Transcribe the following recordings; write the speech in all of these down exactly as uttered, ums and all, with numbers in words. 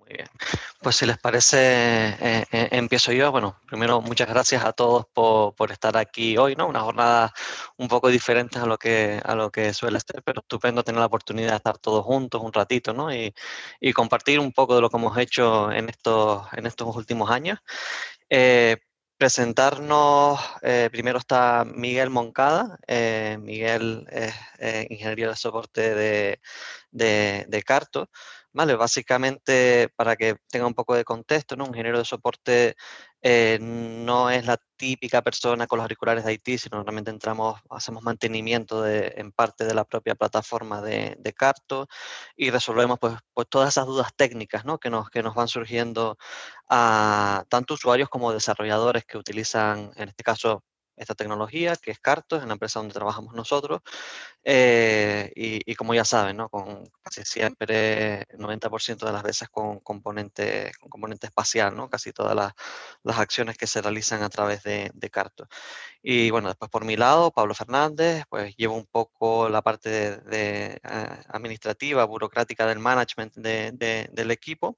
Muy bien. Pues si les parece, eh, eh, empiezo yo. Bueno, primero, muchas gracias a todos por, por estar aquí hoy, ¿no? Una jornada un poco diferente a lo que, a lo que suele ser, pero estupendo tener la oportunidad de estar todos juntos un ratito, ¿no? Y, y compartir un poco de lo que hemos hecho en estos, en estos últimos años. Eh, Presentarnos, eh, primero está Miguel Moncada. Eh, Miguel es eh, ingeniero de soporte de, de, de Carto. Vale, básicamente, para que tenga un poco de contexto, ¿no? Un ingeniero de soporte eh, no es la típica persona con los auriculares de I T, sino realmente entramos, hacemos mantenimiento de, en parte de la propia plataforma de, de Carto y resolvemos pues, pues todas esas dudas técnicas, ¿no? que, nos, que nos van surgiendo a tanto usuarios como desarrolladores que utilizan, en este caso, esta tecnología, que es Carto, es la empresa donde trabajamos nosotros. Eh, y, y como ya saben, ¿no? Con casi siempre, el noventa por ciento de las veces con componente, con componente espacial, ¿no? Casi todas las, las acciones que se realizan a través de, de Carto. Y bueno, después por mi lado, Pablo Fernández, pues llevo un poco la parte de, de, uh, administrativa, burocrática del management de, de, del equipo.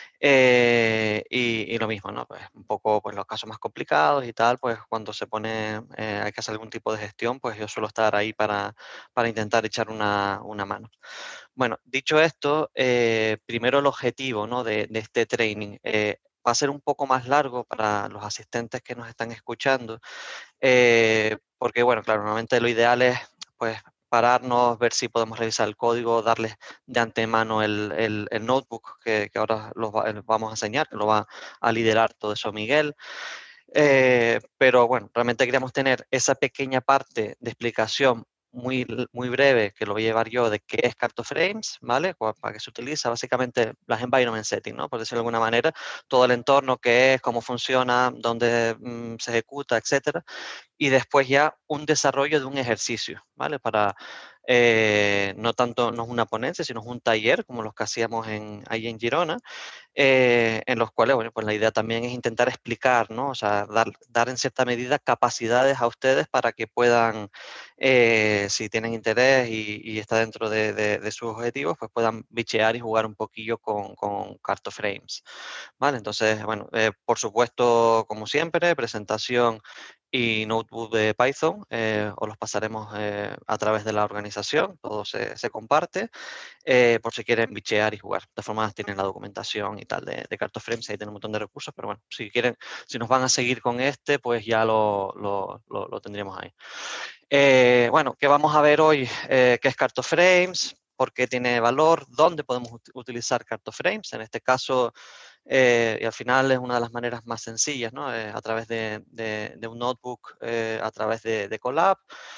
Eh, y, y lo mismo, ¿no? Pues un poco pues, los casos más complicados y tal, pues cuando se pone, eh, hay que hacer algún tipo de gestión, pues yo suelo estar ahí para, para intentar echar una, una mano. Bueno, dicho esto, eh, primero el objetivo, ¿no? de, de este training. Eh, va a ser un poco más largo para los asistentes que nos están escuchando, eh, porque, bueno, claro, normalmente lo ideal es, pues, pararnos, ver si podemos revisar el código, darles de antemano el, el- el notebook que, que ahora los va- eh, vamos a enseñar, que lo va a liderar todo eso Miguel. Eh, pero bueno, realmente queríamos tener esa pequeña parte de explicación muy, l- muy breve que lo voy a llevar yo de qué es CartoFrames, ¿vale? Cua- Para qué se utiliza, básicamente las environment settings, ¿no? Por decirlo de alguna manera, todo el entorno, qué es, cómo funciona, dónde mm, se ejecuta, etcétera. Y después ya un desarrollo de un ejercicio, ¿vale? Para, eh, no tanto, no es una ponencia, sino es un taller, como los que hacíamos en, ahí en Girona, eh, en los cuales, bueno, pues la idea también es intentar explicar, ¿no? O sea, dar, dar en cierta medida capacidades a ustedes para que puedan, eh, si tienen interés y, y está dentro de, de- de sus objetivos, pues puedan bichear y jugar un poquillo con, con CartoFrames, ¿vale? Entonces, bueno, eh, por supuesto, como siempre, presentación y notebook de Python, eh, os los pasaremos eh, a través de la organización, todo se, se comparte, eh, por si quieren bichear y jugar. De todas formas, tienen la documentación y tal de, de CartoFrames, ahí tienen un montón de recursos, pero bueno, si quieren, si nos van a seguir con este, pues ya lo, lo, lo, lo tendríamos ahí. Eh, bueno, ¿qué vamos a ver hoy? Eh, ¿Qué es CartoFrames? ¿Por qué tiene valor? ¿Dónde podemos ut utilizar CartoFrames? En este caso, eh, y al final es una de las maneras más sencillas, ¿no? Eh, a través de, de, de, un notebook, eh, a través de, de Colab,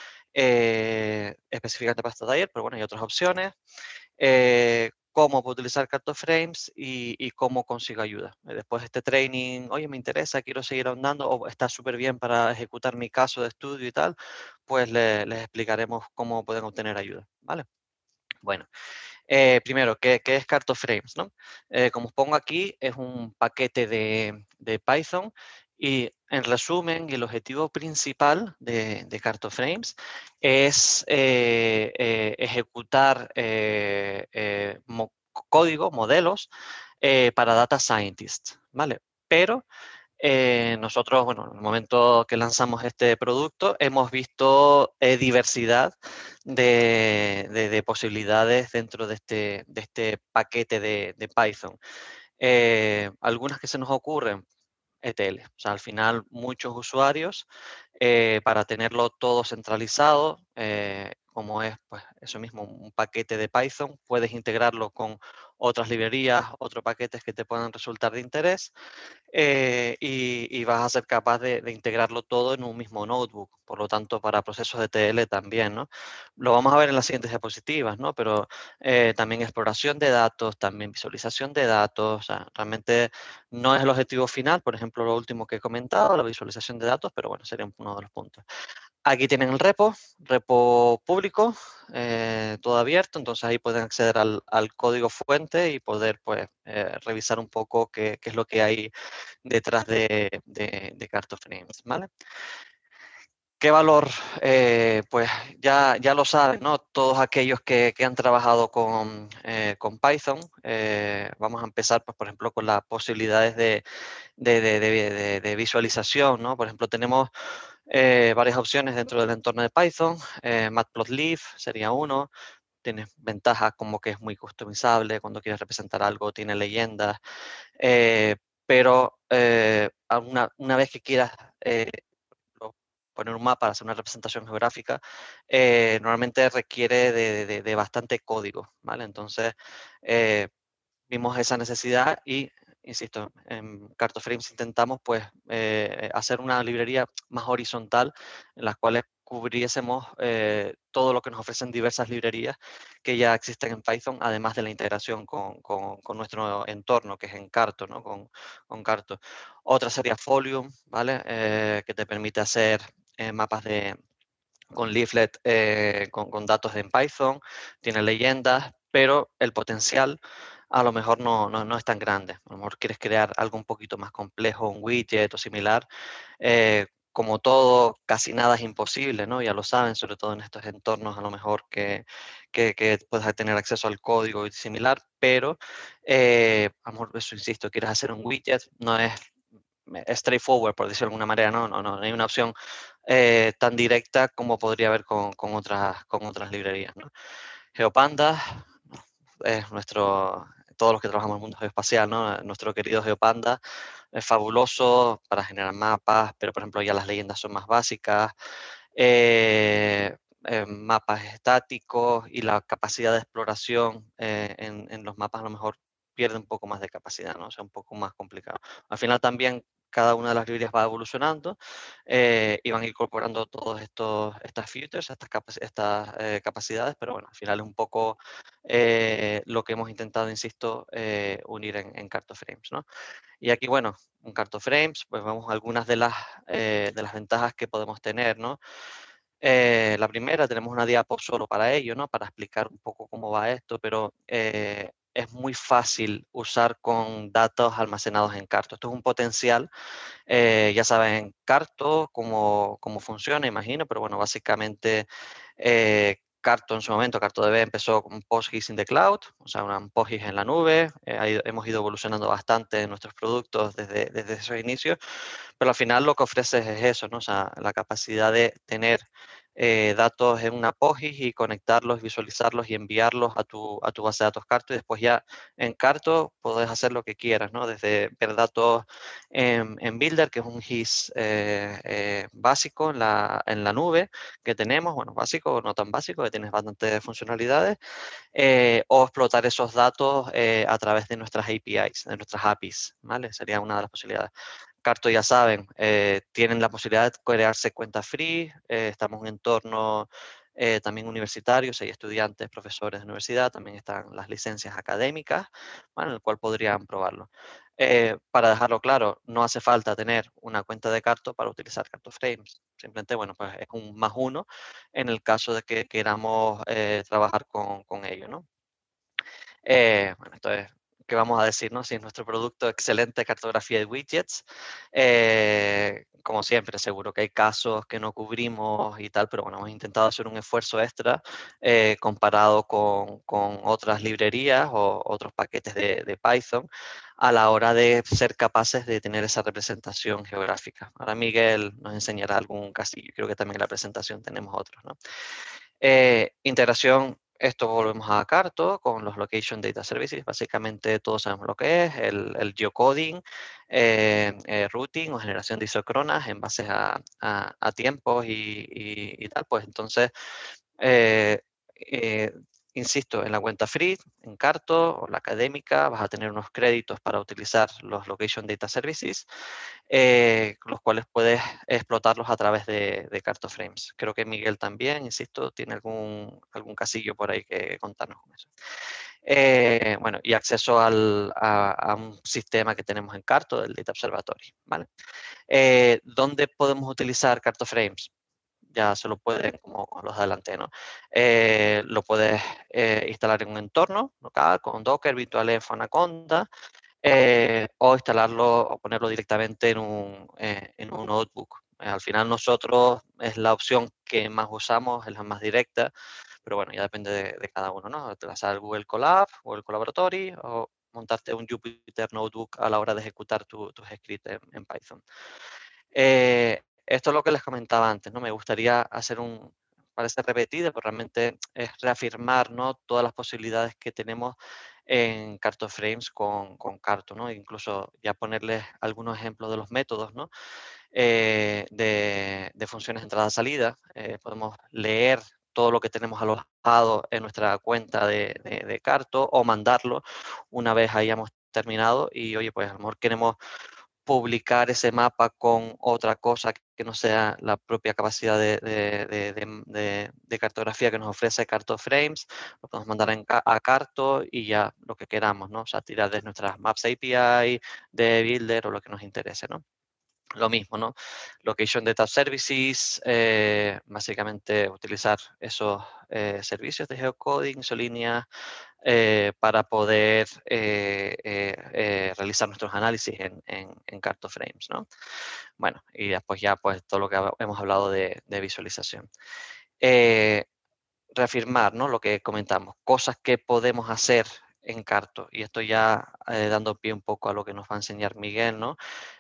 eh, específicamente para este taller, pero bueno, hay otras opciones. Eh, cómo puedo utilizar CartoFrames y, y cómo consigo ayuda. Eh, Después de este training, oye, me interesa, quiero seguir ahondando, o está súper bien para ejecutar mi caso de estudio y tal, pues le- les explicaremos cómo pueden obtener ayuda, ¿vale? Bueno, eh, primero, ¿qué, qué es CartoFrames, no? Eh, como os pongo aquí, es un paquete de, de Python y, en resumen, el objetivo principal de, de CartoFrames es eh, eh, ejecutar eh, eh, mo- código, modelos eh, para data scientists, ¿vale? Pero eh, nosotros, bueno, en el momento que lanzamos este producto, hemos visto eh, diversidad de, de- de posibilidades dentro de este, de este paquete de, de Python. Eh, algunas que se nos ocurren, E T L. O sea, al final muchos usuarios, eh, para tenerlo todo centralizado, eh, como es pues, eso mismo, un paquete de Python, puedes integrarlo con otras librerías, otros paquetes que te puedan resultar de interés, eh, y, y vas a ser capaz de, de integrarlo todo en un mismo notebook. Por lo tanto, para procesos de T L también, ¿no? Lo vamos a ver en las siguientes diapositivas, ¿no? Pero eh, también exploración de datos, también visualización de datos. O sea, realmente no es el objetivo final, por ejemplo, lo último que he comentado, la visualización de datos, pero bueno, sería uno de los puntos. Aquí tienen el repo, repo público, eh, todo abierto, entonces ahí pueden acceder al, al código fuente y poder pues eh, revisar un poco qué, qué es lo que hay detrás de, de, de CartoFrames, ¿vale? ¿Qué valor? Eh, pues ya, ya lo saben, ¿no? Todos aquellos que, que han trabajado con, eh, con Python, eh, vamos a empezar, pues, por ejemplo, con las posibilidades de, de, de- de- de- de visualización, ¿no? Por ejemplo, tenemos eh, varias opciones dentro del entorno de Python. eh, Matplotlib sería uno. Tienes ventajas como que es muy customizable, cuando quieres representar algo tiene leyendas, eh, pero eh, a una, una vez que quieras eh, lo- poner un mapa, hacer una representación geográfica, eh, normalmente requiere de, de- de bastante código, ¿vale? Entonces, eh, vimos esa necesidad y, insisto, en Cartoframes intentamos pues eh, hacer una librería más horizontal en las cuales cubriésemos eh, todo lo que nos ofrecen diversas librerías que ya existen en Python, además de la integración con, con- con nuestro entorno, que es Encarto, ¿no? Con, con Carto. Otra sería Folium, ¿vale? Eh, que te permite hacer eh, mapas de, con leaflet, eh, con, con datos en Python, tiene leyendas, pero el potencial a lo mejor no, no, no es tan grande. A lo mejor quieres crear algo un poquito más complejo, un widget o similar. eh, como todo, casi nada es imposible, ¿no? Ya lo saben, sobre todo en estos entornos, a lo mejor que, que, que puedas tener acceso al código y similar, pero, eh, a lo mejor, eso insisto, quieres hacer un widget, no es straightforward, por decirlo de alguna manera, no, no, no, no hay una opción eh, tan directa como podría haber con, con otras, con otras librerías, ¿no? Geopanda es nuestro, todos los que trabajamos en el mundo geoespacial, ¿no? Nuestro querido Geopanda es fabuloso para generar mapas, pero por ejemplo ya las leyendas son más básicas, eh, eh, mapas estáticos y la capacidad de exploración eh, en, en los mapas a lo mejor pierde un poco más de capacidad, ¿no? O sea, un poco más complicado. Al final también cada una de las librerías va evolucionando eh, y van incorporando todos estos estas features, estas, capaci- estas eh, capacidades, pero bueno, al final es un poco eh, lo que hemos intentado, insisto, eh, unir en, en CartoFrames, ¿no? Y aquí, bueno, en CartoFrames, pues vemos algunas de las, eh, de las ventajas que podemos tener, ¿no? Eh, la primera, tenemos una diapo solo para ello, ¿no? Para explicar un poco cómo va esto, pero eh, es muy fácil usar con datos almacenados en Carto. Esto es un potencial, eh, ya saben, Carto, cómo, cómo funciona, imagino, pero bueno, básicamente eh, Carto en su momento, CartoDB empezó con PostGIS in the cloud, o sea, un PostGIS en la nube. Eh, ha ido- hemos ido evolucionando bastante en nuestros productos desde, desde esos inicios, pero al final lo que ofreces es eso, ¿no? O sea, la capacidad de tener eh, datos en una PostGIS y conectarlos, visualizarlos y enviarlos a tu, a tu base de datos Carto, y después ya en Carto puedes hacer lo que quieras, ¿no? Desde ver datos en, en Builder, que es un GIS eh, eh, básico en la, en la nube que tenemos, bueno, básico, no tan básico, que tienes bastantes funcionalidades, eh, o explotar esos datos eh, a través de nuestras A P Is, de nuestras A P Is, ¿vale? Sería una de las posibilidades. Carto, ya saben, eh, tienen la posibilidad de crearse cuenta free, eh, estamos en un entorno eh, también universitarios, hay estudiantes, profesores de universidad, también están las licencias académicas, ¿vale? En el cual podrían probarlo. Eh, para dejarlo claro, no hace falta tener una cuenta de Carto para utilizar CartoFrames. Simplemente, bueno, pues es un más uno en el caso de que queramos eh, trabajar con, con ello, ¿no? Eh, bueno, esto es, ¿qué vamos a decir, no? Si es nuestro producto, excelente cartografía de widgets. Eh, como siempre, seguro que hay casos que no cubrimos y tal, pero bueno, hemos intentado hacer un esfuerzo extra eh, comparado con, con otras librerías o otros paquetes de, de Python a la hora de ser capaces de tener esa representación geográfica. Ahora Miguel nos enseñará algún casillo, creo que también en la presentación tenemos otros, ¿no? Eh, integración, esto volvemos a Carto con los Location Data Services. Básicamente todos sabemos lo que es, el, el geocoding, eh, eh, routing o generación de isócronas en base a, a- a tiempos y, y- y tal. Pues entonces, eh, eh, insisto, en la cuenta free, en Carto o la académica, vas a tener unos créditos para utilizar los Location Data Services, eh, los cuales puedes explotarlos a través de, de CartoFrames. Creo que Miguel también, insisto, tiene algún, algún casillo por ahí que contarnos con eso. Eh, bueno, y acceso al, a, a, un sistema que tenemos en Carto, el Data Observatory, ¿vale? Eh, ¿Dónde podemos utilizar CartoFrames? Ya se lo pueden, como los adelanté, ¿no? Eh, lo puedes eh, instalar en un entorno local con Docker, virtualenv, Anaconda, eh, o instalarlo o ponerlo directamente en un, eh, en un notebook. Eh, al final nosotros es la opción que más usamos, es la más directa, pero bueno, ya depende de, de cada uno, ¿no? Te vas al Google Colab, Google Collaboratory o montarte un Jupyter Notebook a la hora de ejecutar tu- tus scripts en, en Python. Eh, esto es lo que les comentaba antes, ¿no? Me gustaría hacer un, parece repetido, pero realmente es reafirmar, ¿no? Todas las posibilidades que tenemos en CartoFrames con, con Carto, ¿no? Incluso ya ponerles algunos ejemplos de los métodos, ¿no? Eh, de, de funciones entrada-salida. Eh, podemos leer todo lo que tenemos alojado en nuestra cuenta de, de, de Carto o mandarlo una vez hayamos terminado y, oye, pues a lo mejor queremos publicar ese mapa con otra cosa que no sea la propia capacidad de, de, de, de, de, de cartografía que nos ofrece CartoFrames, lo podemos mandar en, a Carto y ya lo que queramos, ¿no? O sea, tirar de nuestras Maps A P I, de Builder o lo que nos interese, ¿no? Lo mismo, ¿no? Location Data Services, eh, básicamente utilizar esos eh, servicios de geocoding, isolíneas, eh, para poder eh, eh, eh, realizar nuestros análisis en, en, en CartoFrames, ¿no? Bueno, y después ya pues todo lo que hemos hablado de, de visualización. Eh, reafirmar, ¿no? Lo que comentamos, cosas que podemos hacer en Carto, y esto ya eh, dando pie un poco a lo que nos va a enseñar Miguel, ¿no?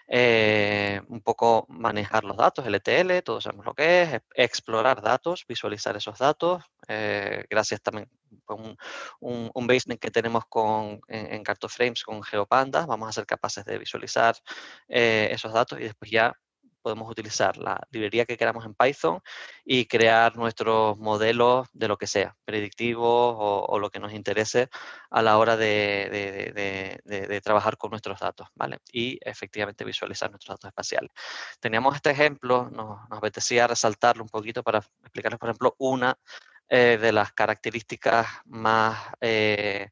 Eh, un poco manejar los datos, L T L, todos sabemos lo que es, explorar datos, visualizar esos datos, eh, gracias también a un, un, un basement que tenemos con, en, en CartoFrames con GeoPandas, vamos a ser capaces de visualizar eh, esos datos y después ya podemos utilizar la librería que queramos en Python y crear nuestros modelos de lo que sea, predictivos o, o lo que nos interese a la hora de, de, de, de, de trabajar con nuestros datos, ¿vale? Y efectivamente visualizar nuestros datos espaciales. Teníamos este ejemplo, nos, nos apetecía resaltarlo un poquito para explicarles, por ejemplo, una eh, de las características más... Eh,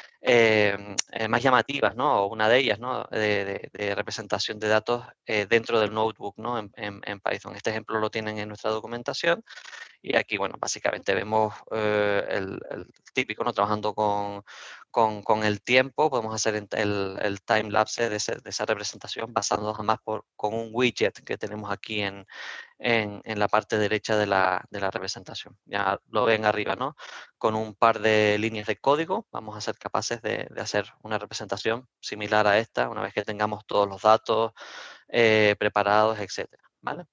eh, eh, más llamativas, ¿no? O una de ellas, ¿no? De, de, de representación de datos eh, dentro del notebook, ¿no? En, en, en Python. Este ejemplo lo tienen en nuestra documentación y aquí, bueno, básicamente vemos eh, el, el, típico, ¿no? Trabajando con, con, con el tiempo, podemos hacer el, el time lapse de, ese, de esa representación basándonos además por, con un widget que tenemos aquí en, en, en la parte derecha de la, de la representación. Ya lo ven arriba, ¿no? Con un par de líneas de código vamos a ser capaces de, de hacer una representación similar a esta una vez que tengamos todos los datos eh, preparados, etcétera, ¿vale?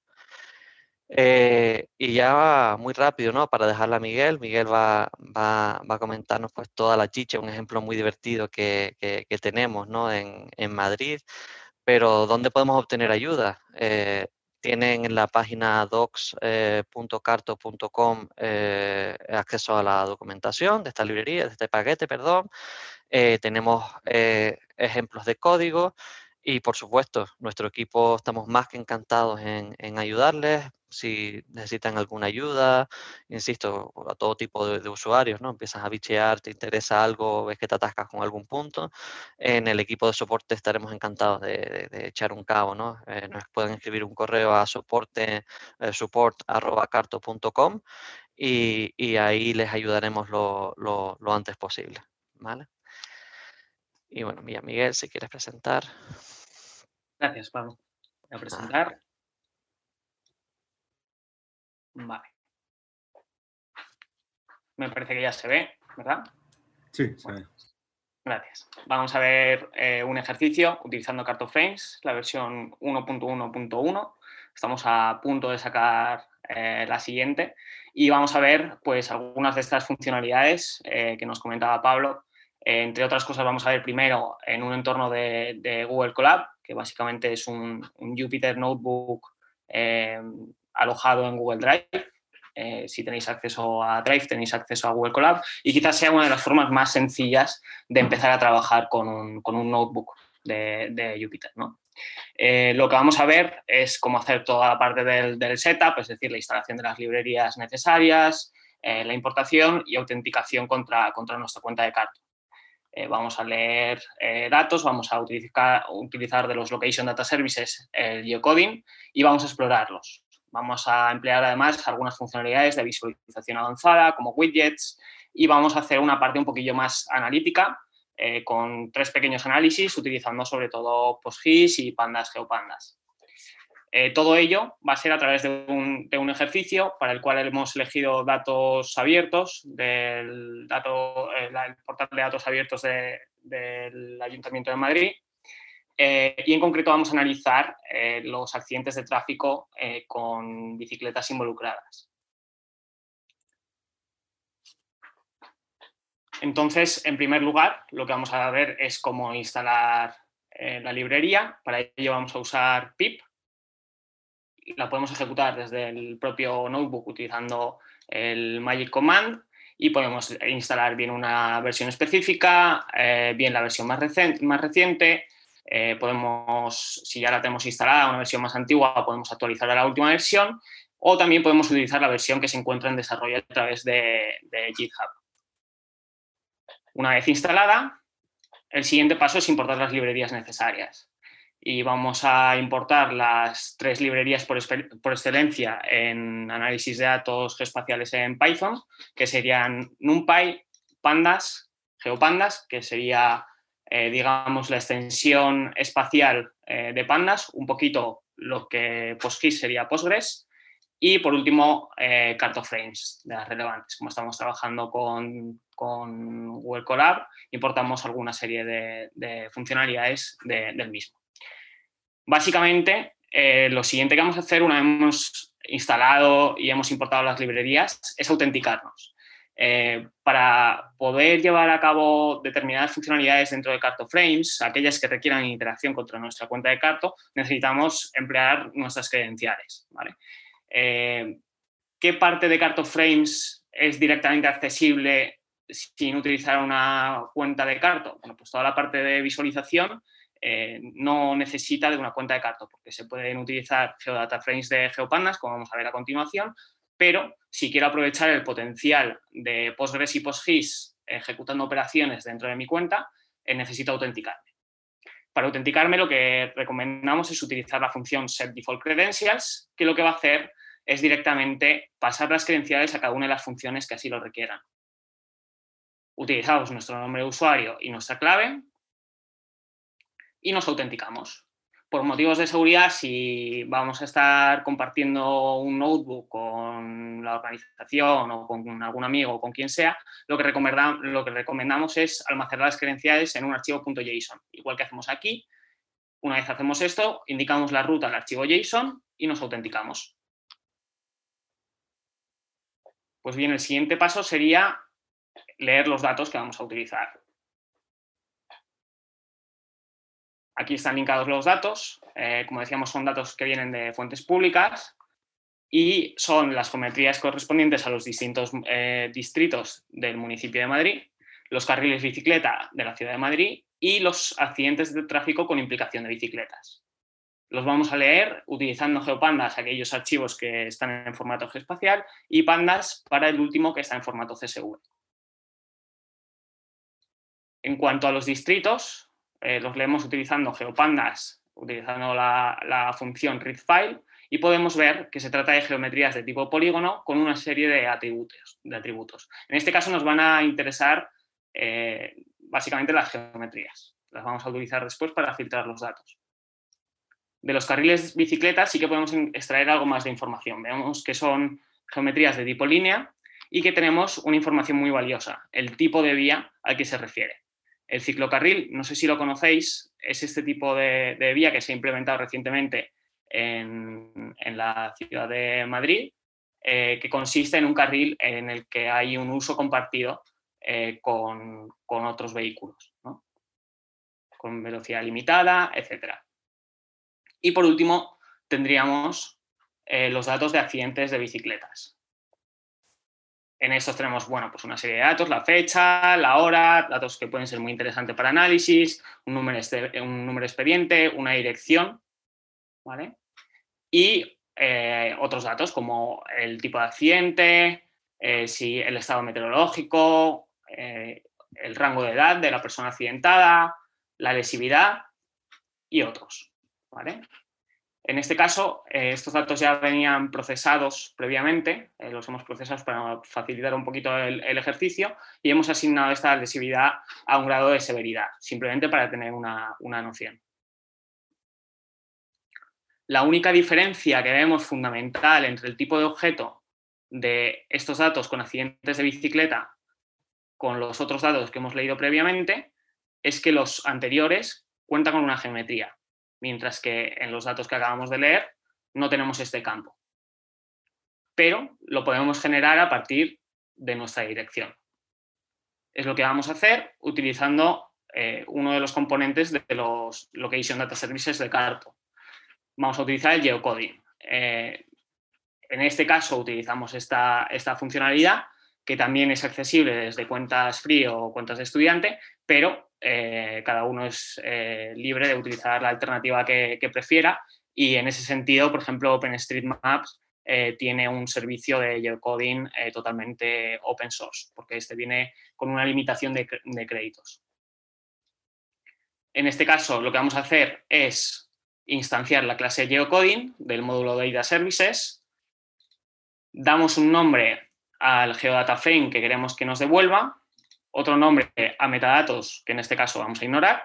Eh, y ya muy rápido, ¿no? Para dejarla a Miguel, Miguel va, va, va a comentarnos pues toda la chicha, un ejemplo muy divertido que, que, que tenemos, ¿no? En, en Madrid, pero ¿dónde podemos obtener ayuda? Eh, tienen en la página docs punto carto punto com eh, acceso a la documentación de esta librería, de este paquete, perdón. Eh, tenemos eh, ejemplos de código y, por supuesto, nuestro equipo estamos más que encantados en, en ayudarles. Si necesitan alguna ayuda, insisto, a todo tipo de, de usuarios, ¿no? Empiezas a bichear, te interesa algo, ves que te atascas con algún punto. En el equipo de soporte estaremos encantados de, de- de echar un cabo, ¿no? Eh, nos pueden escribir un correo a soporte, eh, support arroba carto punto com y, y ahí les ayudaremos lo, lo, lo antes posible, ¿vale? Y bueno, mira, Miguel, si quieres presentar. Gracias, Pablo. Voy a Ah, presentar. Vale. Me parece que ya se ve, ¿verdad? Sí, se Bueno, ve. gracias. Vamos a ver eh, un ejercicio utilizando CartoFrames, la versión uno punto uno punto uno. Estamos a punto de sacar eh, la siguiente y vamos a ver pues, algunas de estas funcionalidades eh, que nos comentaba Pablo. Eh, entre otras cosas, vamos a ver primero en un entorno de, de Google Colab, que básicamente es un, un Jupyter Notebook eh, alojado en Google Drive. Eh, si tenéis acceso a Drive, tenéis acceso a Google Colab y quizás sea una de las formas más sencillas de empezar a trabajar con un, con un notebook de, de Jupyter, ¿no? Eh, lo que vamos a ver es cómo hacer toda la parte del, del setup, es decir, la instalación de las librerías necesarias, eh, la importación y autenticación contra, contra nuestra cuenta de Carto. Eh, vamos a leer eh, datos, vamos a utilizar, utilizar de los Location Data Services el geocoding y vamos a explorarlos. Vamos a emplear además algunas funcionalidades de visualización avanzada como widgets y vamos a hacer una parte un poquillo más analítica eh, con tres pequeños análisis utilizando sobre todo PostGIS y Pandas GeoPandas. Eh, todo ello va a ser a través de un, de un ejercicio para el cual hemos elegido datos abiertos del dato, eh, el portal de datos abiertos de, del Ayuntamiento de Madrid. Eh, y en concreto vamos a analizar eh, los accidentes de tráfico eh, con bicicletas involucradas. Entonces, en primer lugar, lo que vamos a ver es cómo instalar eh, la librería. Para ello vamos a usar pip. La podemos ejecutar desde el propio notebook utilizando el Magic Command y podemos instalar bien una versión específica, eh, bien la versión más, reciente, más reciente. Eh, podemos, si ya la tenemos instalada, una versión más antigua, podemos actualizar a la última versión, o también podemos utilizar la versión que se encuentra en desarrollo a través de, de GitHub. Una vez instalada, el siguiente paso es importar las librerías necesarias. Y vamos a importar las tres librerías por, por excelencia en análisis de datos geoespaciales en Python, que serían NumPy, Pandas, GeoPandas, que sería, eh, digamos, la extensión espacial eh, de Pandas, un poquito lo que PostGIS sería Postgres, y por último, eh, CartoFrames, de las relevantes. Como estamos trabajando con, con Google Colab, importamos alguna serie de, de funcionalidades de, del mismo. Básicamente, eh, lo siguiente que vamos a hacer una vez hemos instalado y hemos importado las librerías es autenticarnos. Eh, para poder llevar a cabo determinadas funcionalidades dentro de CartoFrames, aquellas que requieran interacción contra nuestra cuenta de Carto, necesitamos emplear nuestras credenciales, ¿vale? Eh, ¿Qué parte de CartoFrames es directamente accesible sin utilizar una cuenta de Carto? Bueno, pues toda la parte de visualización eh, no necesita de una cuenta de Carto, porque se pueden utilizar geodataframes de GeoPandas, como vamos a ver a continuación, pero si quiero aprovechar el potencial de Postgres y PostGIS ejecutando operaciones dentro de mi cuenta, eh, necesito autenticarme. Para autenticarme lo que recomendamos es utilizar la función setDefaultCredentials, que lo que va a hacer es directamente pasar las credenciales a cada una de las funciones que así lo requieran. Utilizamos nuestro nombre de usuario y nuestra clave y nos autenticamos. Por motivos de seguridad, si vamos a estar compartiendo un notebook con la organización o con algún amigo o con quien sea, lo que recomendamos, lo que recomendamos es almacenar las credenciales en un archivo .json, igual que hacemos aquí. Una vez hacemos esto, indicamos la ruta al archivo JSON y nos autenticamos. Pues bien, el siguiente paso sería leer los datos que vamos a utilizar. Aquí están linkados los datos. Eh, como decíamos, son datos que vienen de fuentes públicas y son las geometrías correspondientes a los distintos eh, distritos del municipio de Madrid, los carriles bicicleta de la ciudad de Madrid y los accidentes de tráfico con implicación de bicicletas. Los vamos a leer utilizando GeoPandas, aquellos archivos que están en formato geoespacial, y Pandas para el último, que está en formato C S V. En cuanto a los distritos, eh, los leemos utilizando GeoPandas, utilizando la, la función readFile, y podemos ver que se trata de geometrías de tipo polígono con una serie de atributos. De atributos. En este caso nos van a interesar eh, básicamente las geometrías. Las vamos a utilizar después para filtrar los datos. De los carriles bicicletas sí que podemos extraer algo más de información. Vemos que son geometrías de tipo línea y que tenemos una información muy valiosa, el tipo de vía al que se refiere. El ciclocarril, no sé si lo conocéis, es este tipo de, de vía que se ha implementado recientemente en, en la ciudad de Madrid, eh, que consiste en un carril en el que hay un uso compartido eh, con, con otros vehículos, ¿no? Con velocidad limitada, etcétera. Y por último, tendríamos eh, los datos de accidentes de bicicletas. En estos tenemos, bueno, pues una serie de datos, la fecha, la hora, datos que pueden ser muy interesantes para análisis, un número, un número expediente, una dirección, ¿vale? Y eh, otros datos como el tipo de accidente, eh, si el estado meteorológico, eh, el rango de edad de la persona accidentada, la lesividad y otros, ¿vale? En este caso, eh, estos datos ya venían procesados previamente, eh, los hemos procesado para facilitar un poquito el, el ejercicio y hemos asignado esta lesividad a un grado de severidad, simplemente para tener una, una noción. La única diferencia que vemos fundamental entre el tipo de objeto de estos datos con accidentes de bicicleta con los otros datos que hemos leído previamente es que los anteriores cuentan con una geometría, mientras que en los datos que acabamos de leer no tenemos este campo. Pero lo podemos generar a partir de nuestra dirección. Es lo que vamos a hacer utilizando eh, uno de los componentes de los Location Data Services de Carto. Vamos a utilizar el geocoding. Eh, en este caso utilizamos esta, esta funcionalidad que también es accesible desde cuentas free o cuentas de estudiante, pero eh, cada uno es eh, libre de utilizar la alternativa que, que prefiera y en ese sentido, por ejemplo, OpenStreetMaps eh, tiene un servicio de geocoding eh, totalmente open source, porque este viene con una limitación de, de créditos. En este caso, lo que vamos a hacer es instanciar la clase geocoding del módulo de Data Services, damos un nombre al geodata frame que queremos que nos devuelva, otro nombre a metadatos, que en este caso vamos a ignorar,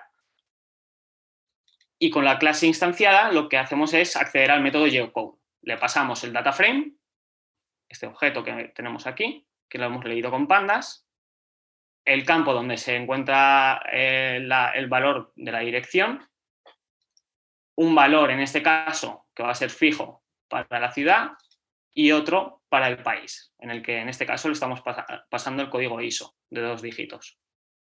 y con la clase instanciada lo que hacemos es acceder al método geocode. Le pasamos el data frame, este objeto que tenemos aquí, que lo hemos leído con pandas, el campo donde se encuentra eh, la, el valor de la dirección, un valor, en este caso, que va a ser fijo para la ciudad y otro para el país, en el que en este caso le estamos pas- pasando el código I S O de dos dígitos.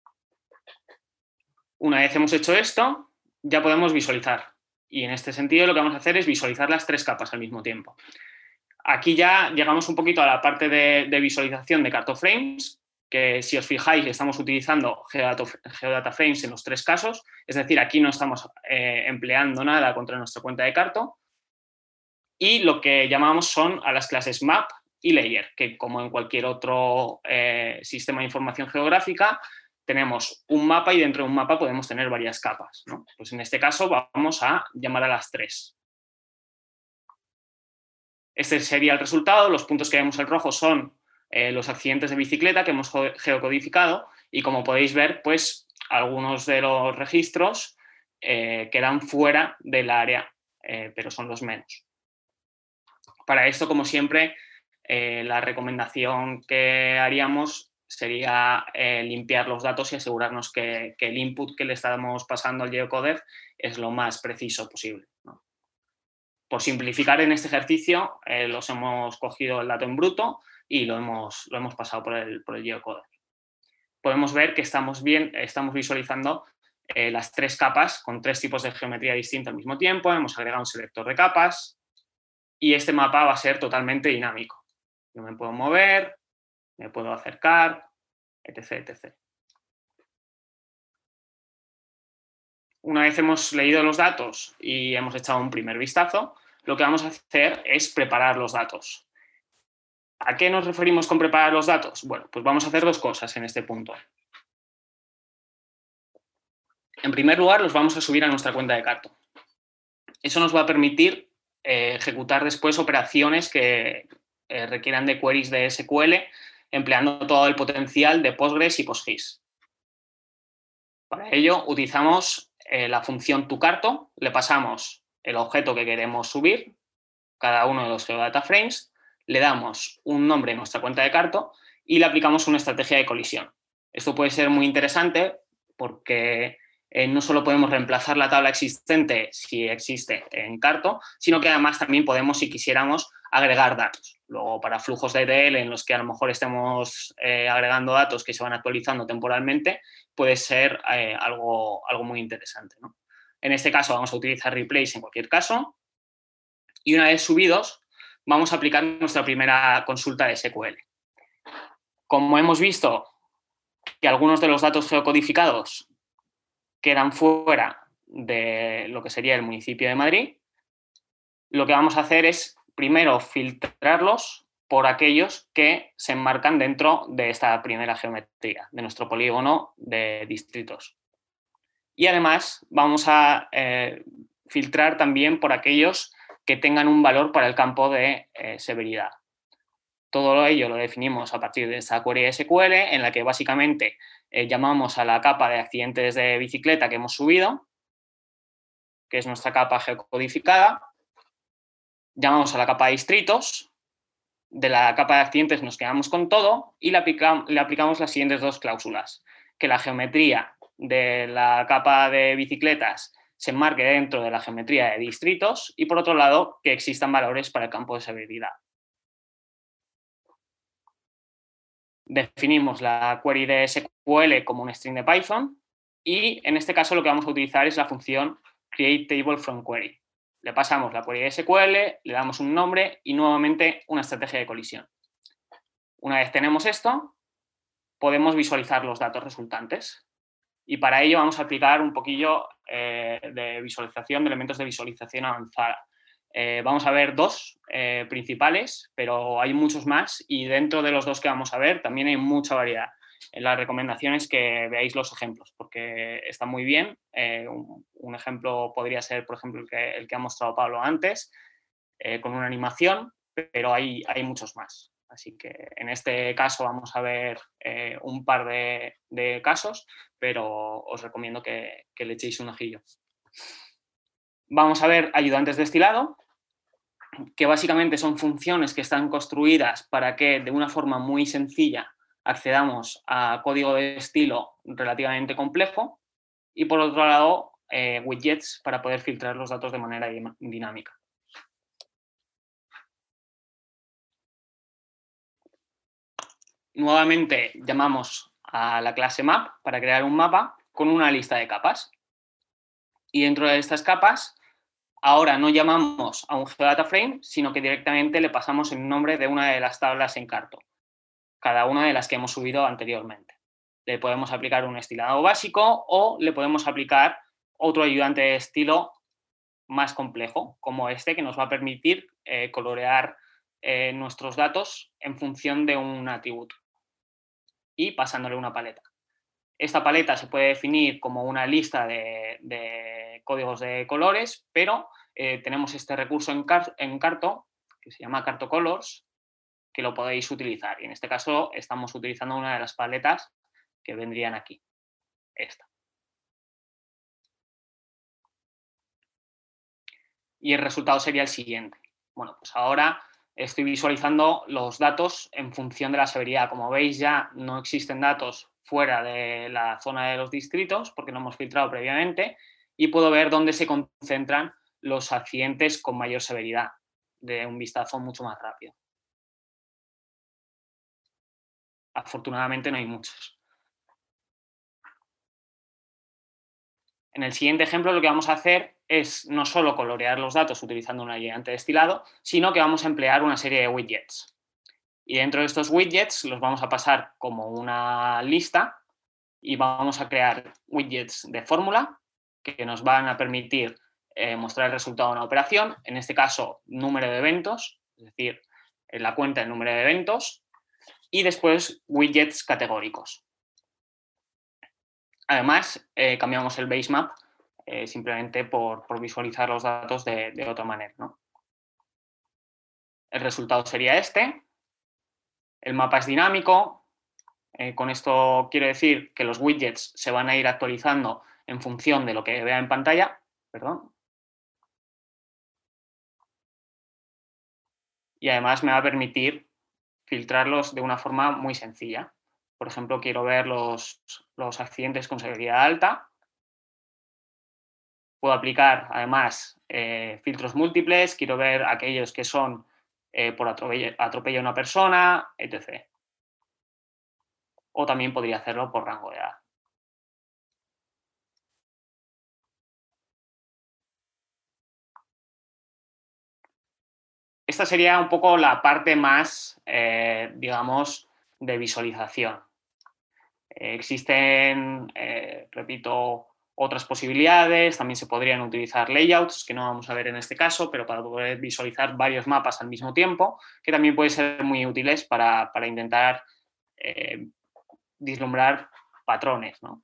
Una vez hemos hecho esto, ya podemos visualizar. Y en este sentido lo que vamos a hacer es visualizar las tres capas al mismo tiempo. Aquí ya llegamos un poquito a la parte de, de visualización de CartoFrames, que si os fijáis estamos utilizando Geodata, Geodata Frames en los tres casos, es decir, aquí no estamos eh, empleando nada contra nuestra cuenta de Carto, y lo que llamamos son a las clases Map y Layer, que como en cualquier otro eh, sistema de información geográfica, tenemos un mapa y dentro de un mapa podemos tener varias capas, ¿no? Pues en este caso vamos a llamar a las tres. Este sería el resultado, los puntos que vemos en rojo son eh, los accidentes de bicicleta que hemos geocodificado y como podéis ver, pues algunos de los registros eh, quedan fuera del área, eh, pero son los menos. Para esto, como siempre, eh, la recomendación que haríamos sería eh, limpiar los datos y asegurarnos que, que el input que le estamos pasando al geocoder es lo más preciso posible, ¿no? Por simplificar en este ejercicio, eh, los hemos cogido el dato en bruto y lo hemos, lo hemos pasado por el, por el geocoder. Podemos ver que estamos, bien, estamos visualizando eh, las tres capas con tres tipos de geometría distinta al mismo tiempo. Hemos agregado un selector de capas y este mapa va a ser totalmente dinámico. Yo me puedo mover, me puedo acercar, etc, etcétera. Una vez hemos leído los datos y hemos echado un primer vistazo, lo que vamos a hacer es preparar los datos. ¿A qué nos referimos con preparar los datos? Bueno, pues vamos a hacer dos cosas en este punto. En primer lugar, los vamos a subir a nuestra cuenta de Carto. Eso nos va a permitir eh, ejecutar después operaciones que eh, requieran de queries de S Q L, empleando todo el potencial de Postgres y PostGIS. Para ello, utilizamos eh, la función toCarto, le pasamos el objeto que queremos subir, cada uno de los geodata frames, le damos un nombre en nuestra cuenta de Carto y le aplicamos una estrategia de colisión. Esto puede ser muy interesante porque eh, no solo podemos reemplazar la tabla existente si existe en Carto, sino que además también podemos, si quisiéramos, agregar datos. Luego, para flujos de E T L en los que a lo mejor estemos eh, agregando datos que se van actualizando temporalmente, puede ser eh, algo, algo muy interesante, ¿no? En este caso vamos a utilizar replace en cualquier caso y una vez subidos vamos a aplicar nuestra primera consulta de S Q L. Como hemos visto que algunos de los datos geocodificados quedan fuera de lo que sería el municipio de Madrid, lo que vamos a hacer es primero filtrarlos por aquellos que se enmarcan dentro de esta primera geometría, de nuestro polígono de distritos. Y además vamos a eh, filtrar también por aquellos que tengan un valor para el campo de eh, severidad. Todo ello lo definimos a partir de esta query S Q L en la que básicamente eh, llamamos a la capa de accidentes de bicicleta que hemos subido, que es nuestra capa geocodificada, llamamos a la capa de distritos, de la capa de accidentes nos quedamos con todo y le, aplica, le aplicamos las siguientes dos cláusulas: que la geometría de la capa de bicicletas se enmarque dentro de la geometría de distritos y, por otro lado, que existan valores para el campo de severidad. Definimos la query de S Q L como un string de Python y en este caso lo que vamos a utilizar es la función createTableFromQuery. Le pasamos la query de S Q L, le damos un nombre y nuevamente una estrategia de colisión. Una vez tenemos esto, podemos visualizar los datos resultantes. Y para ello vamos a aplicar un poquillo eh, de visualización, de elementos de visualización avanzada. Eh, vamos a ver dos eh, principales, pero hay muchos más y dentro de los dos que vamos a ver también hay mucha variedad. En las recomendaciones que veáis los ejemplos, porque están muy bien. Eh, un, un ejemplo podría ser, por ejemplo, el que, el que ha mostrado Pablo antes, eh, con una animación, pero hay, hay muchos más. Así que en este caso vamos a ver eh, un par de, de casos, pero os recomiendo que, que le echéis un ojillo. Vamos a ver ayudantes de estilado, que básicamente son funciones que están construidas para que de una forma muy sencilla accedamos a código de estilo relativamente complejo, y por otro lado eh, widgets para poder filtrar los datos de manera dinámica. Nuevamente llamamos a la clase map para crear un mapa con una lista de capas. Y dentro de estas capas, ahora no llamamos a un GeoDataFrame, sino que directamente le pasamos el nombre de una de las tablas en Carto, cada una de las que hemos subido anteriormente. Le podemos aplicar un estilado básico o le podemos aplicar otro ayudante de estilo más complejo, como este, que nos va a permitir eh, colorear eh, nuestros datos en función de un atributo y pasándole una paleta. Esta paleta se puede definir como una lista de, de códigos de colores, pero eh, tenemos este recurso en, Car en Carto, que se llama Carto Colors, que lo podéis utilizar. Y en este caso estamos utilizando una de las paletas que vendrían aquí, esta. Y el resultado sería el siguiente. Bueno, pues ahora estoy visualizando los datos en función de la severidad. Como veis, ya no existen datos fuera de la zona de los distritos porque no hemos filtrado previamente y puedo ver dónde se concentran los accidentes con mayor severidad de un vistazo mucho más rápido. Afortunadamente no hay muchos. En el siguiente ejemplo lo que vamos a hacer es no solo colorear los datos utilizando un ayudante de estilado, sino que vamos a emplear una serie de widgets. Y dentro de estos widgets los vamos a pasar como una lista y vamos a crear widgets de fórmula que nos van a permitir eh, mostrar el resultado de una operación, en este caso número de eventos, es decir, en la cuenta del número de eventos, y después widgets categóricos. Además, eh, cambiamos el base map eh, simplemente por, por visualizar los datos de, de otra manera, ¿no? El resultado sería este. El mapa es dinámico. Eh, con esto quiero decir que los widgets se van a ir actualizando en función de lo que vea en pantalla. Perdón. Y además me va a permitir filtrarlos de una forma muy sencilla. Por ejemplo, quiero ver los, los accidentes con severidad alta. Puedo aplicar, además, eh, filtros múltiples. Quiero ver aquellos que son eh, por atropello, atropello a una persona, etcétera. O también podría hacerlo por rango de edad. Esta sería un poco la parte más, eh, digamos, de visualización. Eh, existen, eh, repito, otras posibilidades, también se podrían utilizar layouts, que no vamos a ver en este caso, pero para poder visualizar varios mapas al mismo tiempo, que también pueden ser muy útiles para, para intentar eh, vislumbrar patrones, ¿no?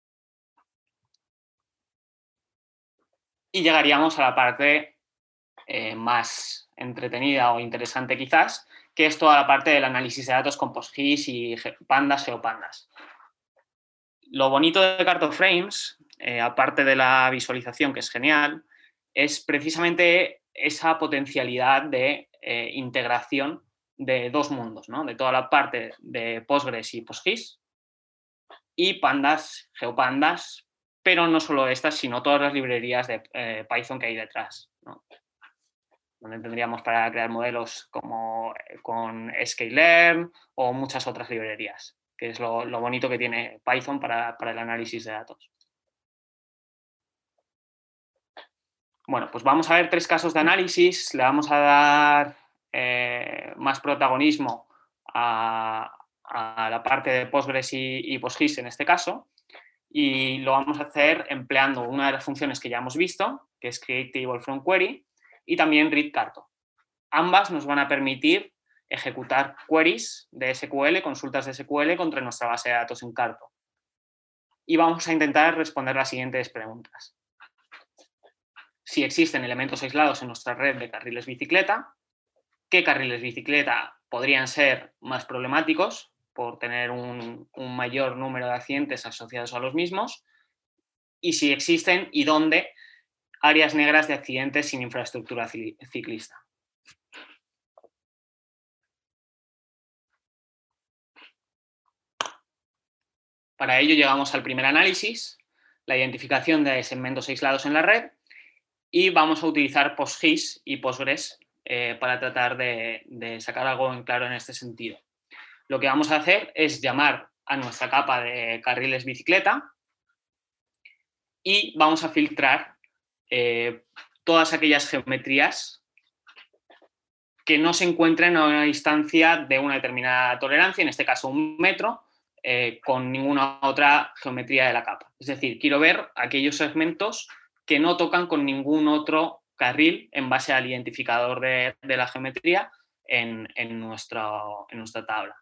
Y llegaríamos a la parte eh, más entretenida o interesante quizás, que es toda la parte del análisis de datos con PostGIS y pandas, geopandas. Lo bonito de CartoFrames, eh, aparte de la visualización, que es genial, es precisamente esa potencialidad de eh, integración de dos mundos, ¿no? De toda la parte de Postgres y PostGIS y Pandas, GeoPandas, pero no solo estas, sino todas las librerías de eh, Python que hay detrás, ¿no? Donde tendríamos para crear modelos como con sklearn o muchas otras librerías, que es lo, lo bonito que tiene Python para, para el análisis de datos. Bueno, pues vamos a ver tres casos de análisis. Le vamos a dar eh, más protagonismo a, a, la parte de Postgres y, y PostGIS en este caso. Y lo vamos a hacer empleando una de las funciones que ya hemos visto, que es createTableFromQuery, y también readCarto. Ambas nos van a permitir ejecutar queries de S Q L, consultas de S Q L contra nuestra base de datos en Carto. Y vamos a intentar responder las siguientes preguntas. Si existen elementos aislados en nuestra red de carriles bicicleta, qué carriles bicicleta podrían ser más problemáticos por tener un, un mayor número de accidentes asociados a los mismos, y si existen y dónde áreas negras de accidentes sin infraestructura ciclista. Para ello llegamos al primer análisis, la identificación de segmentos aislados en la red, y vamos a utilizar PostGIS y Postgres eh, para tratar de, de sacar algo en claro en este sentido. Lo que vamos a hacer es llamar a nuestra capa de carriles bicicleta y vamos a filtrar eh, todas aquellas geometrías que no se encuentren a una distancia de una determinada tolerancia, en este caso un metro, eh, con ninguna otra geometría de la capa. Es decir, quiero ver aquellos segmentos que no tocan con ningún otro carril en base al identificador de, de la geometría en, en, nuestro, en nuestra tabla.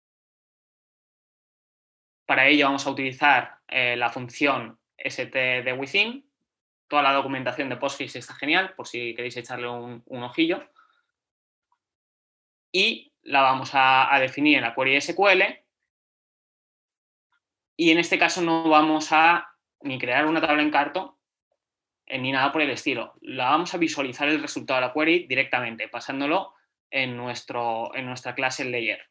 Para ello vamos a utilizar eh, la función stdwithin. Toda la documentación de PostGIS está genial, por si queréis echarle un, un ojillo. Y la vamos a, a definir en la query S Q L. Y en este caso no vamos a ni crear una tabla en Carto eh, ni nada por el estilo. La vamos a visualizar el resultado de la query directamente, pasándolo en, nuestro, en nuestra clase layer.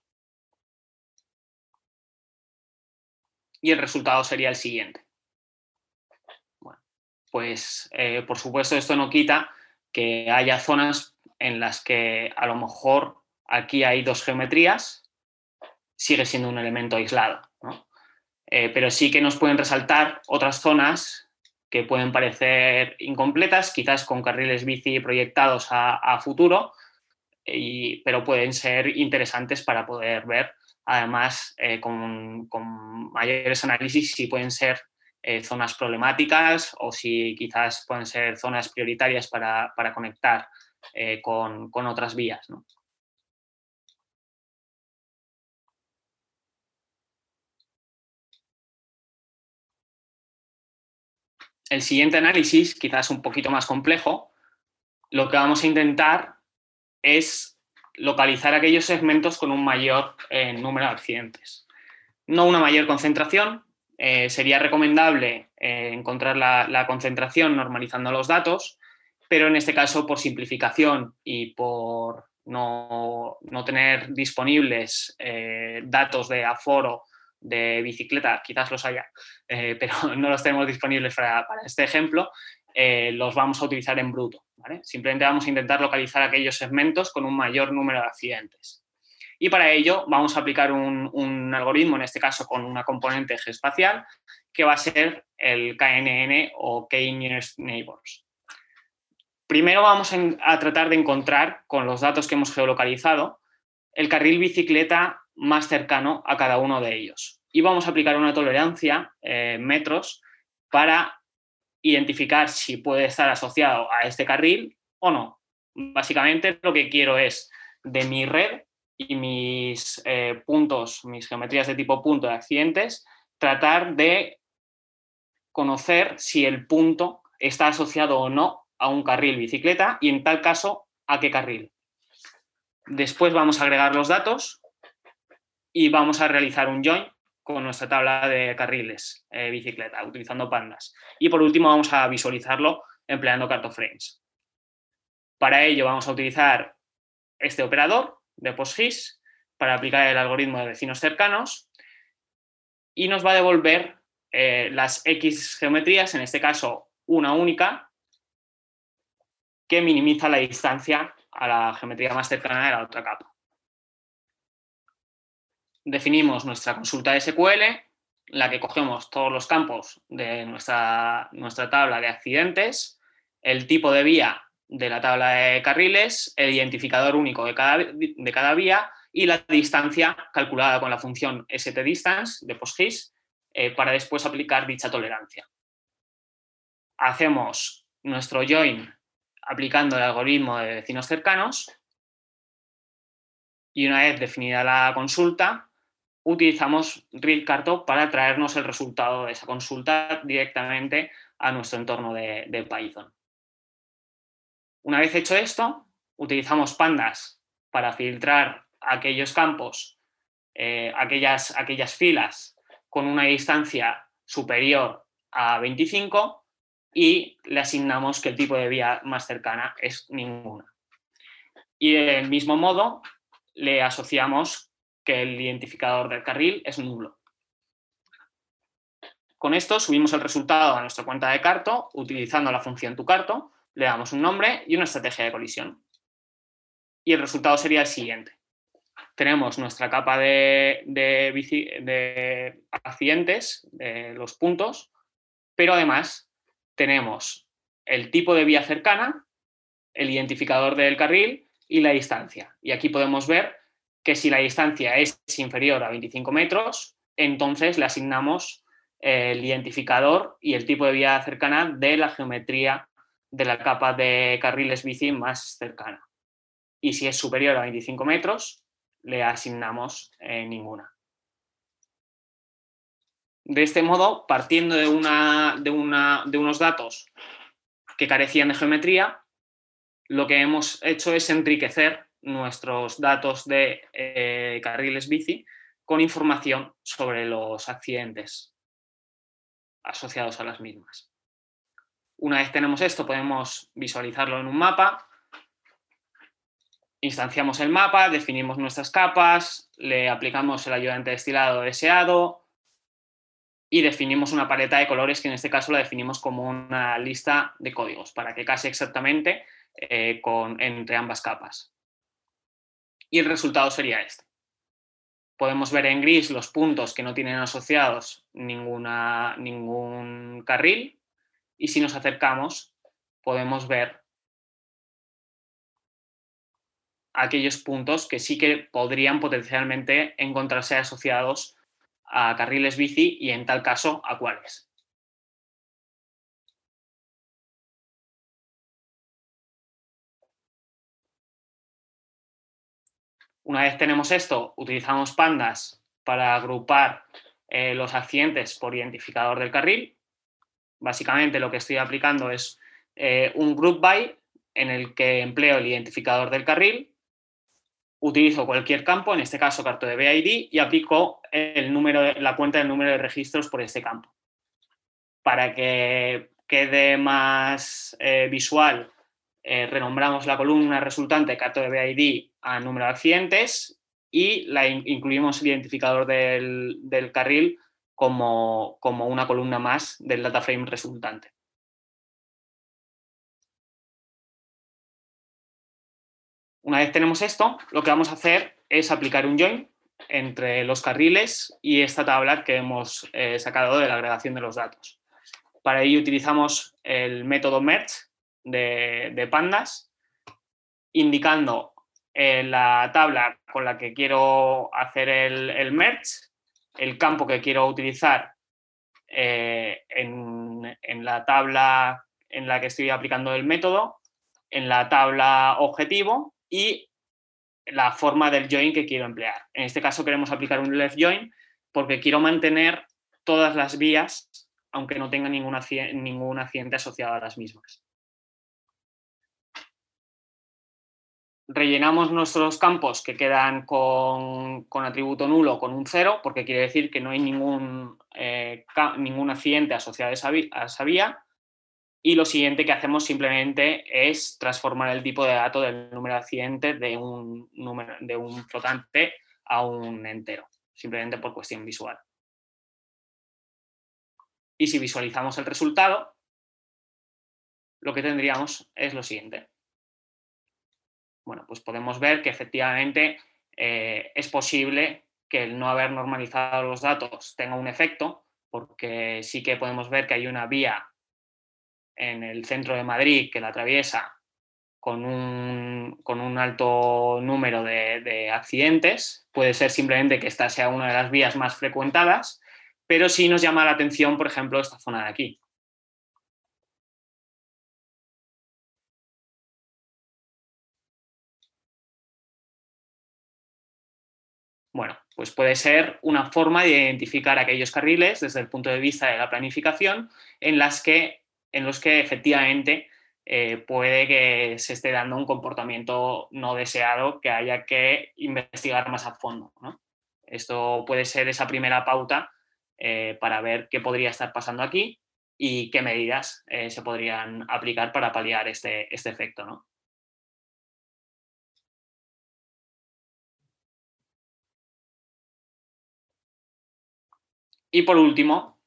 Y el resultado sería el siguiente. Bueno, pues eh, por supuesto esto no quita que haya zonas en las que a lo mejor aquí hay dos geometrías, sigue siendo un elemento aislado, ¿no? Eh, pero sí que nos pueden resaltar otras zonas que pueden parecer incompletas, quizás con carriles bici proyectados a, a futuro, y, pero pueden ser interesantes para poder ver, además, eh, con, con mayores análisis si pueden ser eh, zonas problemáticas o si quizás pueden ser zonas prioritarias para, para conectar eh, con, con otras vías, ¿no? El siguiente análisis, quizás un poquito más complejo, lo que vamos a intentar es localizar aquellos segmentos con un mayor eh, número de accidentes. No una mayor concentración, eh, sería recomendable eh, encontrar la, la concentración normalizando los datos, pero en este caso, por simplificación y por no, no tener disponibles eh, datos de aforo de bicicleta, quizás los haya, eh, pero no los tenemos disponibles para, para este ejemplo, eh, los vamos a utilizar en bruto, ¿vale? Simplemente vamos a intentar localizar aquellos segmentos con un mayor número de accidentes. Y para ello vamos a aplicar un, un algoritmo, en este caso con una componente geoespacial, que va a ser el K N N o K-Nearest Neighbors. Primero vamos a tratar de encontrar, con los datos que hemos geolocalizado, el carril bicicleta más cercano a cada uno de ellos. Y vamos a aplicar una tolerancia, eh, metros, para identificar si puede estar asociado a este carril o no. Básicamente lo que quiero es de mi red y mis eh, puntos, mis geometrías de tipo punto de accidentes, tratar de conocer si el punto está asociado o no a un carril bicicleta y en tal caso a qué carril. Después vamos a agregar los datos y vamos a realizar un join con nuestra tabla de carriles eh, bicicleta, utilizando pandas. Y por último vamos a visualizarlo empleando CartoFrames. Para ello vamos a utilizar este operador de PostGIS para aplicar el algoritmo de vecinos cercanos y nos va a devolver eh, las X geometrías, en este caso una única, que minimiza la distancia a la geometría más cercana de la otra capa. Definimos nuestra consulta de S Q L, en la que cogemos todos los campos de nuestra, nuestra tabla de accidentes, el tipo de vía de la tabla de carriles, el identificador único de cada, de cada vía y la distancia calculada con la función stDistance de PostGIS eh, para después aplicar dicha tolerancia. Hacemos nuestro join aplicando el algoritmo de vecinos cercanos y una vez definida la consulta, utilizamos RealCarto para traernos el resultado de esa consulta directamente a nuestro entorno de, de Python. Una vez hecho esto, utilizamos pandas para filtrar aquellos campos, eh, aquellas, aquellas filas con una distancia superior a veinticinco y le asignamos que el tipo de vía más cercana es ninguna. Y del mismo modo le asociamos que el identificador del carril es nulo. Con esto subimos el resultado a nuestra cuenta de Carto utilizando la función toCarto, le damos un nombre y una estrategia de colisión. Y el resultado sería el siguiente. Tenemos nuestra capa de, de, bici, de accidentes, de los puntos, pero además tenemos el tipo de vía cercana, el identificador del carril y la distancia. Y aquí podemos ver que si la distancia es inferior a veinticinco metros, entonces le asignamos el identificador y el tipo de vía cercana de la geometría de la capa de carriles bici más cercana. Y si es superior a veinticinco metros, le asignamos eh, ninguna. De este modo, partiendo de, una, de, una, de unos datos que carecían de geometría, lo que hemos hecho es enriquecer nuestros datos de eh, carriles bici con información sobre los accidentes asociados a las mismas. Una vez tenemos esto, podemos visualizarlo en un mapa. Instanciamos el mapa, definimos nuestras capas, le aplicamos el ayudante de estilado deseado y definimos una paleta de colores que en este caso la definimos como una lista de códigos para que case exactamente eh, con, entre ambas capas. Y el resultado sería este. Podemos ver en gris los puntos que no tienen asociados ninguna, ningún carril y si nos acercamos podemos ver aquellos puntos que sí que podrían potencialmente encontrarse asociados a carriles bici y en tal caso a cuáles. Una vez tenemos esto, utilizamos pandas para agrupar eh, los accidentes por identificador del carril. Básicamente lo que estoy aplicando es eh, un group by en el que empleo el identificador del carril, utilizo cualquier campo, en este caso CartoDB I D, y aplico el número de, la cuenta del número de registros por este campo. Para que quede más eh, visual, eh, renombramos la columna resultante CartoDB I D a número de accidentes y la in incluimos el identificador del, del carril como, como una columna más del data frame resultante. Una vez tenemos esto, lo que vamos a hacer es aplicar un join entre los carriles y esta tabla que hemos eh, sacado de la agregación de los datos. Para ello utilizamos el método merge de, de pandas, indicando eh, la tabla con la que quiero hacer el, el merge, el campo que quiero utilizar eh, en, en la tabla en la que estoy aplicando el método, en la tabla objetivo y la forma del join que quiero emplear. En este caso queremos aplicar un left join porque quiero mantener todas las vías aunque no tenga ningún, ningún accidente asociado a las mismas. Rellenamos nuestros campos que quedan con, con atributo nulo con un cero, porque quiere decir que no hay ningún, eh, ningún accidente asociado a esa, a esa vía. Y lo siguiente que hacemos simplemente es transformar el tipo de dato del número de accidentes de un, número, de un flotante a un entero, simplemente por cuestión visual. Y si visualizamos el resultado, lo que tendríamos es lo siguiente. Bueno, pues podemos ver que efectivamente eh, es posible que el no haber normalizado los datos tenga un efecto, porque sí que podemos ver que hay una vía en el centro de Madrid que la atraviesa con un, con un alto número de, de accidentes. Puede ser simplemente que esta sea una de las vías más frecuentadas, pero sí nos llama la atención, por ejemplo, esta zona de aquí. Bueno, pues puede ser una forma de identificar aquellos carriles desde el punto de vista de la planificación en, las que, en los que efectivamente eh, puede que se esté dando un comportamiento no deseado que haya que investigar más a fondo, ¿no? Esto puede ser esa primera pauta eh, para ver qué podría estar pasando aquí y qué medidas eh, se podrían aplicar para paliar este, este efecto, ¿no? Y por último,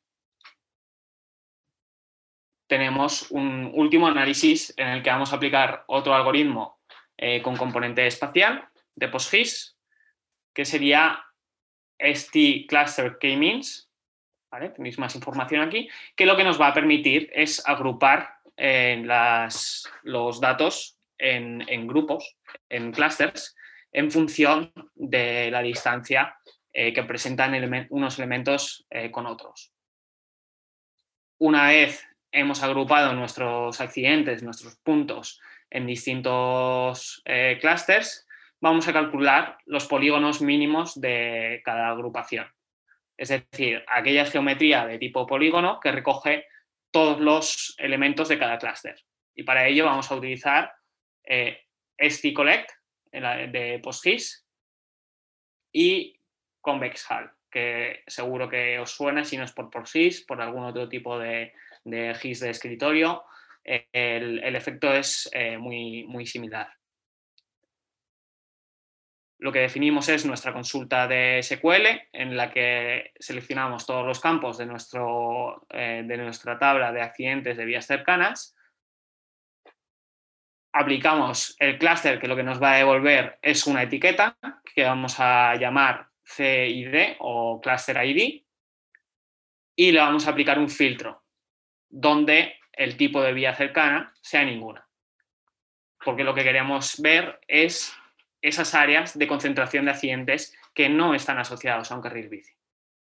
tenemos un último análisis en el que vamos a aplicar otro algoritmo eh, con componente espacial de PostGIS, que sería stcluster k-means, ¿vale? Tenéis más información aquí, que lo que nos va a permitir es agrupar eh, las, los datos en, en, grupos, en clusters, en función de la distancia eh, que presentan element, unos elementos eh, con otros. Una vez hemos agrupado nuestros accidentes, nuestros puntos en distintos eh, clústeres, vamos a calcular los polígonos mínimos de cada agrupación. Es decir, aquella geometría de tipo polígono que recoge todos los elementos de cada clúster. Y para ello vamos a utilizar eh, stcollect de PostGIS y convexhal, que seguro que os suena, si no es por PostGIS, por algún otro tipo de, de GIS de escritorio, eh, el, el, efecto es eh, muy, muy similar. Lo que definimos es nuestra consulta de S Q L, en la que seleccionamos todos los campos de, nuestro, eh, de nuestra tabla de accidentes de vías cercanas. Aplicamos el clúster, que lo que nos va a devolver es una etiqueta que vamos a llamar C I D o Cluster I D, y le vamos a aplicar un filtro donde el tipo de vía cercana sea ninguna. Porque lo que queremos ver es esas áreas de concentración de accidentes que no están asociados a un carril bici.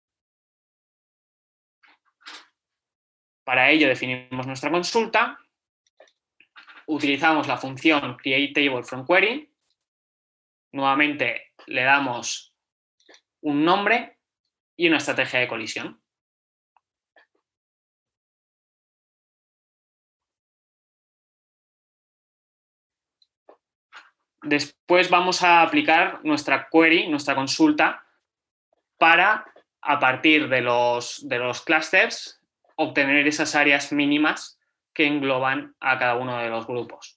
Para ello definimos nuestra consulta, utilizamos la función createTableFromQuery, nuevamente le damos un nombre y una estrategia de colisión. Después vamos a aplicar nuestra query, nuestra consulta, para, a partir de los, de los clusters, obtener esas áreas mínimas que engloban a cada uno de los grupos.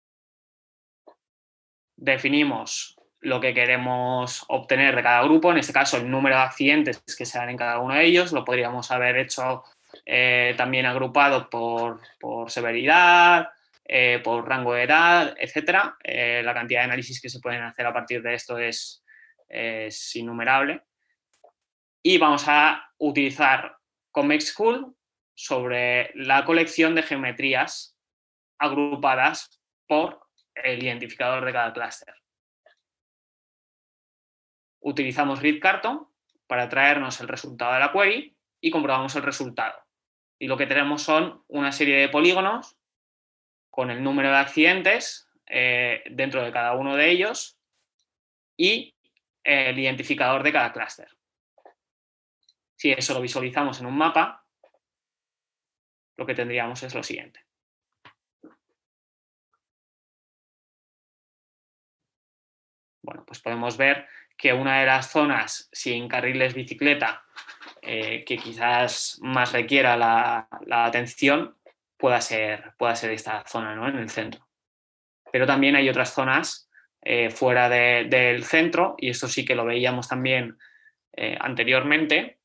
Definimos lo que queremos obtener de cada grupo, en este caso el número de accidentes que se dan en cada uno de ellos. Lo podríamos haber hecho eh, también agrupado por, por severidad, eh, por rango de edad, etcétera. Eh, la cantidad de análisis que se pueden hacer a partir de esto es, es innumerable. Y vamos a utilizar convexcool sobre la colección de geometrías agrupadas por el identificador de cada clúster. Utilizamos readcarton para traernos el resultado de la query y comprobamos el resultado. Y lo que tenemos son una serie de polígonos con el número de accidentes eh, dentro de cada uno de ellos y el identificador de cada clúster. Si eso lo visualizamos en un mapa, lo que tendríamos es lo siguiente. Bueno, pues podemos ver que una de las zonas sin carriles bicicleta eh, que quizás más requiera la, la atención pueda ser, pueda ser esta zona, ¿no? En el centro. Pero también hay otras zonas eh, fuera de, del centro, y esto sí que lo veíamos también eh, anteriormente,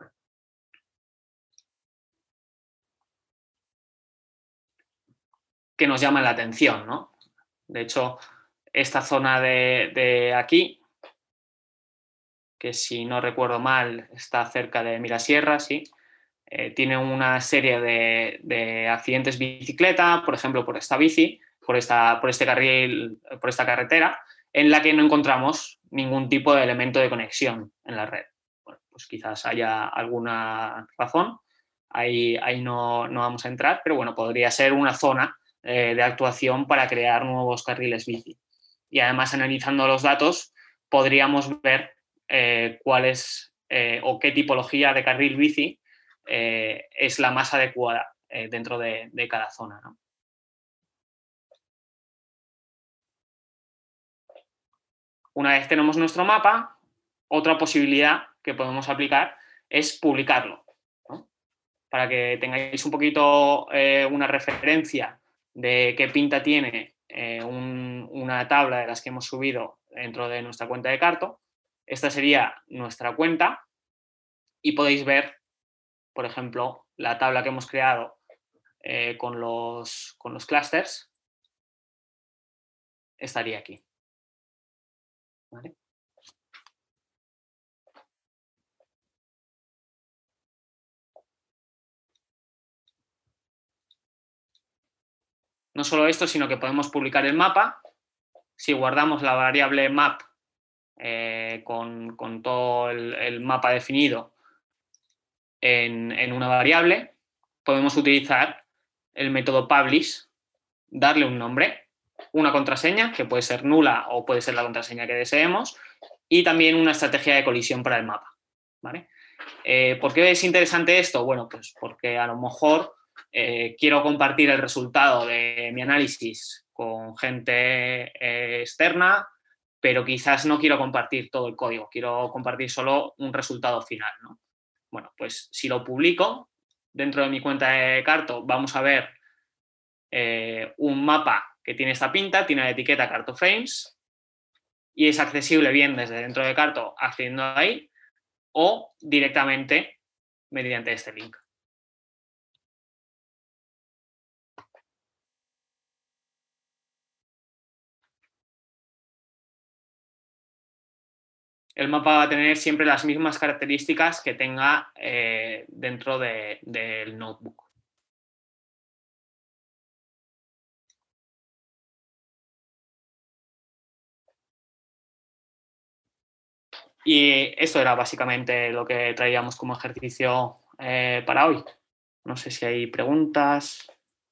que nos llaman la atención, ¿no? De hecho, esta zona de, de aquí, que si no recuerdo mal está cerca de Mirasierra, sí, eh, tiene una serie de, de accidentes bicicleta, por ejemplo, por esta bici, por, esta, por este carril, por esta carretera, en la que no encontramos ningún tipo de elemento de conexión en la red. Bueno, pues quizás haya alguna razón, ahí, ahí no, no vamos a entrar, pero bueno, podría ser una zona eh, de actuación para crear nuevos carriles bici. Y además, analizando los datos, podríamos ver eh, cuál es eh, o qué tipología de carril bici eh, es la más adecuada eh, dentro de, de cada zona, ¿no? Una vez tenemos nuestro mapa, otra posibilidad que podemos aplicar es publicarlo, ¿no? Para que tengáis un poquito eh, una referencia de qué pinta tiene eh, un, una tabla de las que hemos subido dentro de nuestra cuenta de Carto. Esta sería nuestra cuenta y podéis ver, por ejemplo, la tabla que hemos creado eh, con los, con los clusters estaría aquí. ¿Vale? No solo esto, sino que podemos publicar el mapa. Si guardamos la variable map eh, con, con, todo el, el mapa definido en, en una variable, podemos utilizar el método publish, darle un nombre, una contraseña, que puede ser nula o puede ser la contraseña que deseemos, y también una estrategia de colisión para el mapa. ¿Vale? Eh, ¿Por qué es interesante esto? Bueno, pues porque a lo mejor eh, quiero compartir el resultado de mi análisis con gente eh, externa, pero quizás no quiero compartir todo el código, quiero compartir solo un resultado final, ¿no? Bueno, pues si lo publico dentro de mi cuenta de Carto, vamos a ver eh, un mapa que tiene esta pinta, tiene la etiqueta CartoFrames y es accesible bien desde dentro de Carto accediendo ahí o directamente mediante este link. El mapa va a tener siempre las mismas características que tenga eh, dentro de, del notebook. Y esto era básicamente lo que traíamos como ejercicio eh, para hoy. No sé si hay preguntas.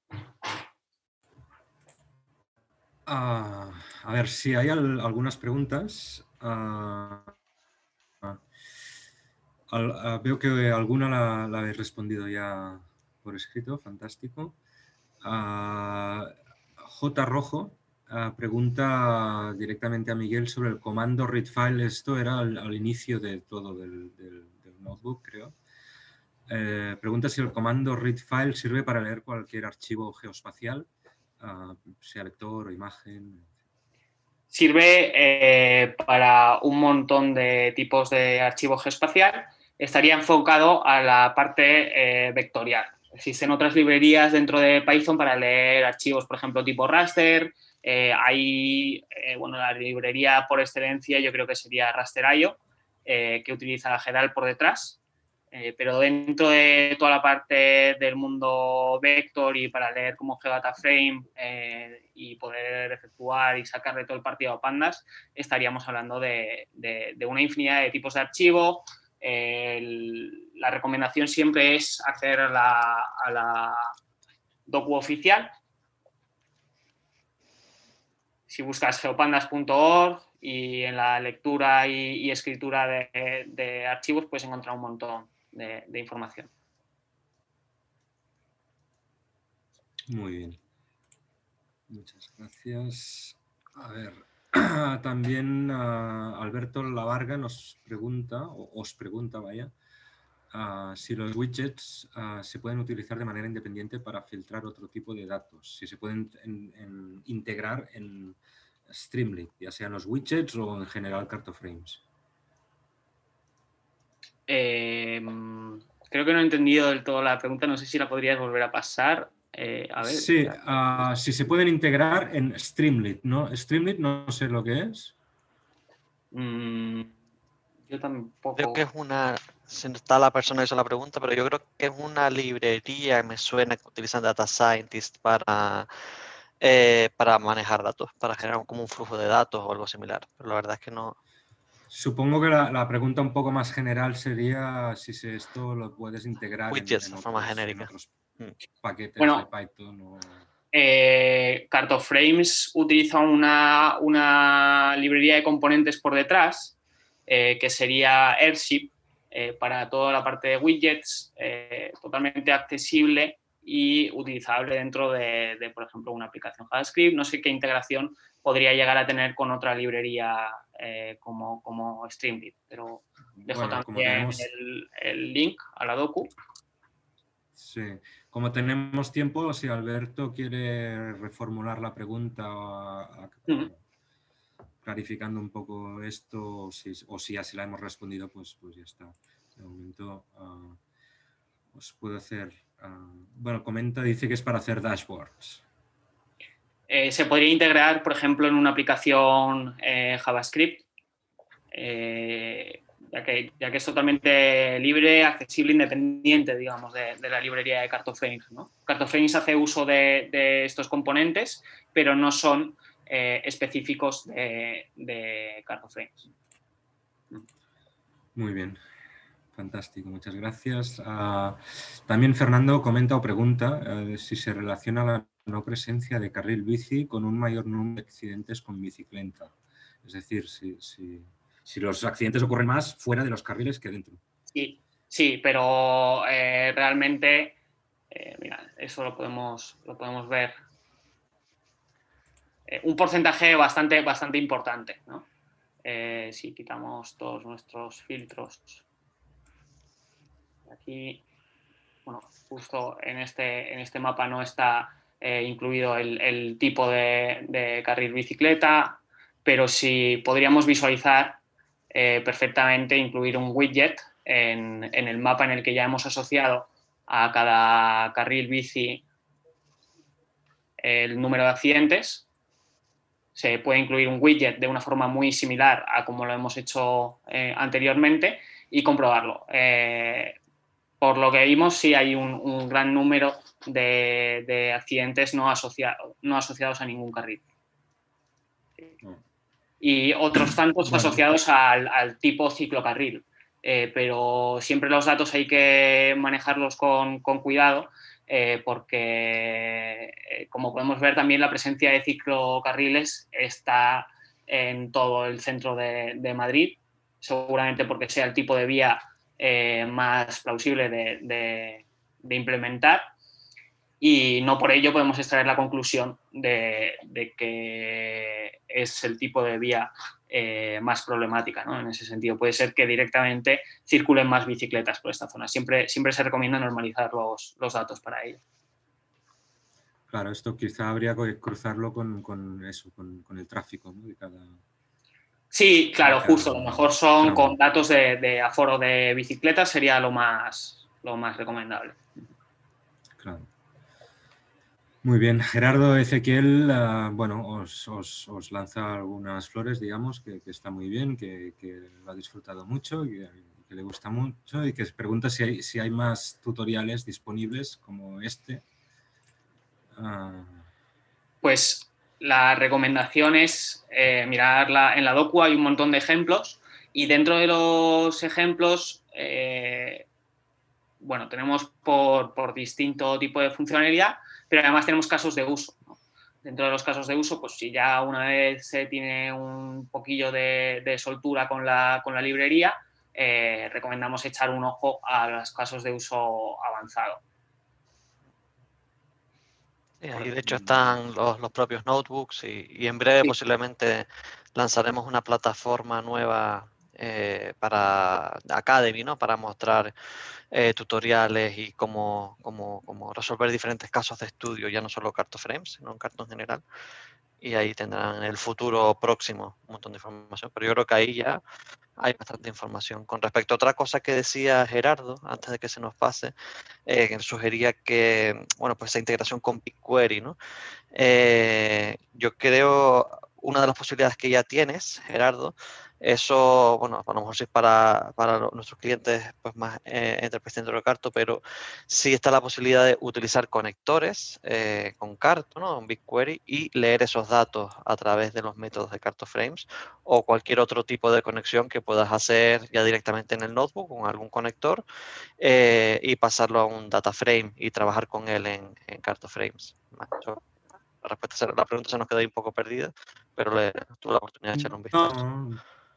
Uh, a ver, si hay al, algunas preguntas. Uh, uh, al, uh, veo que alguna la, la habéis respondido ya por escrito, fantástico. Uh, J. Rojo uh, pregunta directamente a Miguel sobre el comando read file. Esto era al, al inicio de todo del, del, del notebook, creo. Eh, pregunta si el comando read file sirve para leer cualquier archivo geoespacial, uh, sea lector o imagen. Sirve eh, para un montón de tipos de archivo geoespacial. Estaría enfocado a la parte eh, vectorial. Existen otras librerías dentro de Python para leer archivos, por ejemplo, tipo raster. Eh, hay, eh, bueno, la librería por excelencia yo creo que sería raster punto i o, eh, que utiliza G D A L por detrás. Eh, pero dentro de toda la parte del mundo vector y para leer como GeoDataFrame eh, y poder efectuar y sacarle todo el partido a pandas, estaríamos hablando de, de, de una infinidad de tipos de archivo. Eh, el, la recomendación siempre es acceder a la, a la docu oficial. Si buscas geopandas punto org y en la lectura y, y escritura de, de archivos puedes encontrar un montón de, de información. Muy bien. Muchas gracias. A ver, también uh, Alberto Lavarga nos pregunta, o os pregunta, vaya, uh, si los widgets uh, se pueden utilizar de manera independiente para filtrar otro tipo de datos, si se pueden en, en, integrar en Streamlit, ya sean los widgets o en general CartoFrames. Eh, creo que no he entendido del todo la pregunta, no sé si la podrías volver a pasar. Eh, a ver. Sí, uh, si se pueden integrar en Streamlit, ¿no? Streamlit no sé lo que es. Mm, yo tampoco. Creo que es una, si no está la persona que hizo la pregunta, pero yo creo que es una librería, me suena que utilizan Data Scientists para, eh, para manejar datos, para generar como un flujo de datos o algo similar. Pero la verdad es que no. Supongo que la, la pregunta un poco más general sería si se, esto lo puedes integrar en, Widgets en, de forma otros, en genérica. otros Mm. paquetes Bueno, de Python. O... Eh, CartoFrames utiliza una, una librería de componentes por detrás, eh, que sería Airship, eh, para toda la parte de widgets, eh, totalmente accesible y utilizable dentro de, de, por ejemplo, una aplicación JavaScript. No sé qué integración podría llegar a tener con otra librería eh, como, como Streamlit, pero dejo Bueno, como también tenemos... el, el link a la docu. Sí, como tenemos tiempo, si Alberto quiere reformular la pregunta a, a, Mm. clarificando un poco esto, o si, o si ya se la hemos respondido, pues, pues ya está. De momento uh, os puedo hacer... Uh, bueno, comenta, dice que es para hacer dashboards. Eh, se podría integrar, por ejemplo, en una aplicación eh, JavaScript, eh, ya, que, ya que es totalmente libre, accesible, independiente, digamos, de, de la librería de CartoFrames, ¿no? CartoFrames hace uso de, de estos componentes, pero no son eh, específicos de, de CartoFrames. Muy bien. Fantástico, muchas gracias. Uh, también Fernando comenta o pregunta uh, si se relaciona la no presencia de carril bici con un mayor número de accidentes con bicicleta. Es decir, si, si, si los accidentes ocurren más fuera de los carriles que dentro. Sí, sí, pero eh, realmente, eh, mira, eso lo podemos, lo podemos ver. Eh, un porcentaje bastante, bastante importante, ¿no? Eh, si quitamos todos nuestros filtros. Aquí, bueno, justo en este, en este mapa no está eh, incluido el, el tipo de, de carril bicicleta, pero sí podríamos visualizar eh, perfectamente incluir un widget en, en el mapa en el que ya hemos asociado a cada carril bici el número de accidentes. Se puede incluir un widget de una forma muy similar a como lo hemos hecho eh, anteriormente y comprobarlo. Eh, por lo que vimos, sí hay un, un gran número de, de accidentes no, asociado, no asociados a ningún carril. Y otros tantos bueno. asociados al, al tipo ciclocarril. Eh, pero siempre los datos hay que manejarlos con, con cuidado, eh, porque, eh, como podemos ver, también la presencia de ciclocarriles está en todo el centro de, de Madrid, seguramente porque sea el tipo de vía eh, más plausible de, de, de implementar. Y no por ello podemos extraer la conclusión de, de que es el tipo de vía eh, más problemática, ¿no? En ese sentido, puede ser que directamente circulen más bicicletas por esta zona. Siempre, siempre se recomienda normalizar los, los datos para ello. Claro, esto quizá habría que cruzarlo con, con eso, con, con el tráfico, ¿no? De cada... Sí, claro, cada justo. Lo mejor son tramo. Con datos de, de aforo de bicicletas, sería lo más, lo más recomendable. Claro. Muy bien, Gerardo Ezequiel, uh, bueno, os, os, os lanza algunas flores, digamos, que, que está muy bien, que, que lo ha disfrutado mucho, y que, que le gusta mucho y que se pregunta si hay, si hay más tutoriales disponibles como este. Uh... Pues la recomendación es eh, mirarla en la docu, hay un montón de ejemplos y dentro de los ejemplos, eh, bueno, tenemos por, por distinto tipo de funcionalidad, pero además tenemos casos de uso, ¿no? Dentro de los casos de uso, pues si ya una vez se tiene un poquillo de, de soltura con la, con la librería, eh, recomendamos echar un ojo a los casos de uso avanzado. Sí, ahí de hecho están los, los propios notebooks y, y en breve sí. posiblemente lanzaremos una plataforma nueva eh, para Academy, ¿no? Para mostrar eh, tutoriales y cómo, cómo, cómo resolver diferentes casos de estudio, ya no solo CartoFrames, sino en Carto en general. Y ahí tendrán en el futuro próximo un montón de información. Pero yo creo que ahí ya hay bastante información. Con respecto a otra cosa que decía Gerardo, antes de que se nos pase, eh, que sugería que, bueno, pues esa integración con BigQuery, ¿no? Eh, yo creo, una de las posibilidades que ya tienes, Gerardo, eso, bueno, a lo mejor sí es para, para los, nuestros clientes pues más eh, Enterprise dentro de Carto, pero sí está la posibilidad de utilizar conectores eh, con Carto, ¿no? Con BigQuery, y leer esos datos a través de los métodos de CartoFrames o cualquier otro tipo de conexión que puedas hacer ya directamente en el notebook con algún conector eh, y pasarlo a un data frame y trabajar con él en, en CartoFrames. Eso, la, respuesta, la pregunta se nos quedó ahí un poco perdida, pero le tuve la oportunidad de echar un vistazo. No,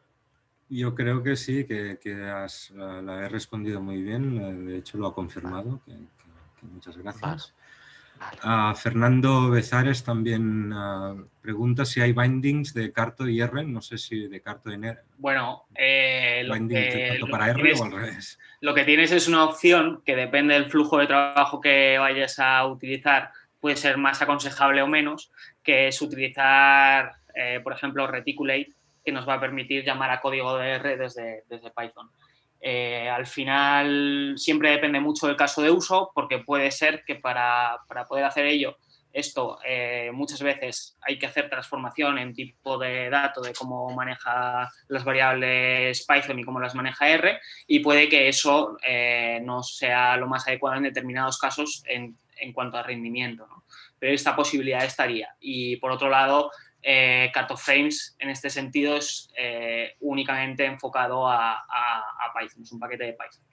yo creo que sí, que, que has, la, la he respondido muy bien. De hecho, lo ha confirmado. Que, que, que muchas gracias. Vale. Vale. Uh, Fernando Bezares también uh, pregunta si hay bindings de Carto y R. No sé si de Carto y R. Bueno, eh, lo, bindings que, de Carto lo, para que R tienes, o al revés. Lo que tienes es una opción que depende del flujo de trabajo que vayas a utilizar, puede ser más aconsejable o menos, que es utilizar, eh, por ejemplo, Reticulate, que nos va a permitir llamar a código de R desde, desde Python. Eh, al final siempre depende mucho del caso de uso, porque puede ser que para, para poder hacer ello, esto eh, muchas veces hay que hacer transformación en tipo de dato de cómo maneja las variables Python y cómo las maneja R, y puede que eso eh, no sea lo más adecuado en determinados casos en, en cuanto a rendimiento, ¿no? Pero esta posibilidad estaría. Y por otro lado, Eh, CartoFrames en este sentido es eh, únicamente enfocado a, a, a Python, es un paquete de Python.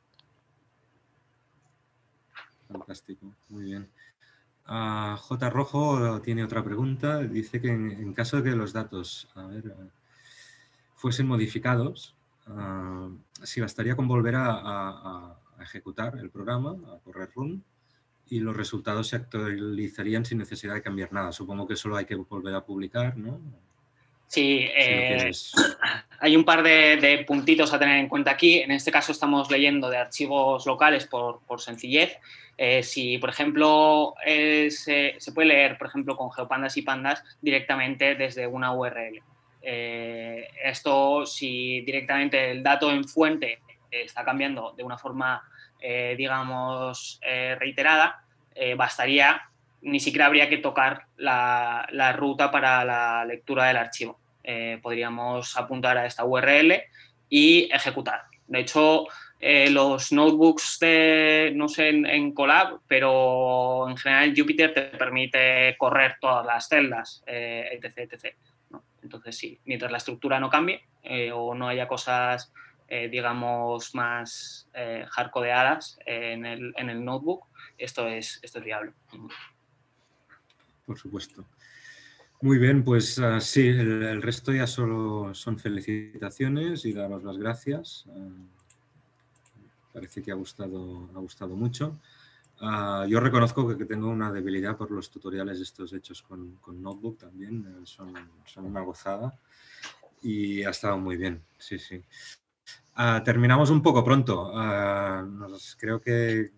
Fantástico, muy bien. Uh, J. Rojo tiene otra pregunta. Dice que en, en caso de que los datos a ver, uh, fuesen modificados, uh, si bastaría con volver a, a, a ejecutar el programa, a correr run, y los resultados se actualizarían sin necesidad de cambiar nada. Supongo que solo hay que volver a publicar, ¿no? Sí, eh, si hay un par de, de puntitos a tener en cuenta aquí. En este caso estamos leyendo de archivos locales por, por sencillez. Eh, si, por ejemplo, eh, se, se puede leer, por ejemplo, con GeoPandas y Pandas directamente desde una U R L. Eh, esto, si directamente el dato en fuente está cambiando de una forma, eh, digamos, eh, reiterada, eh, bastaría, ni siquiera habría que tocar la, la ruta para la lectura del archivo. Eh, podríamos apuntar a esta U R L y ejecutar. De hecho, eh, los notebooks de, no sé en, en Colab, pero en general Jupyter te permite correr todas las celdas, eh, etc, etcétera, ¿no? Entonces sí, mientras la estructura no cambie eh, o no haya cosas, eh, digamos, más eh, hardcodeadas en el, en el notebook, esto es, esto es viable. Por supuesto. Muy bien, pues uh, sí, el, el resto ya solo son felicitaciones y daros las gracias. Uh, parece que ha gustado, ha gustado mucho. Uh, yo reconozco que, que tengo una debilidad por los tutoriales estos hechos con, con Notebook también. Uh, son, son una gozada y ha estado muy bien, sí, sí. Uh, terminamos un poco pronto. Uh, nos, creo que...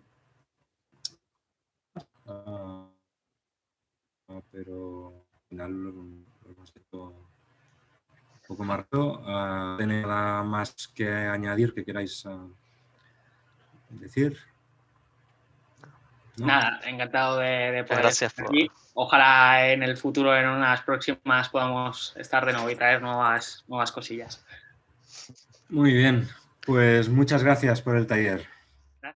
Uh, pero al final lo, lo hemos hecho un poco más rato. Uh, ¿Tenéis nada más que añadir que queráis uh, decir? ¿No? Nada, encantado de, de poder Gracias estar aquí. Por... Ojalá en el futuro, en unas próximas, podamos estar de nuevo y traer nuevas, nuevas cosillas. Muy bien, pues muchas gracias por el taller.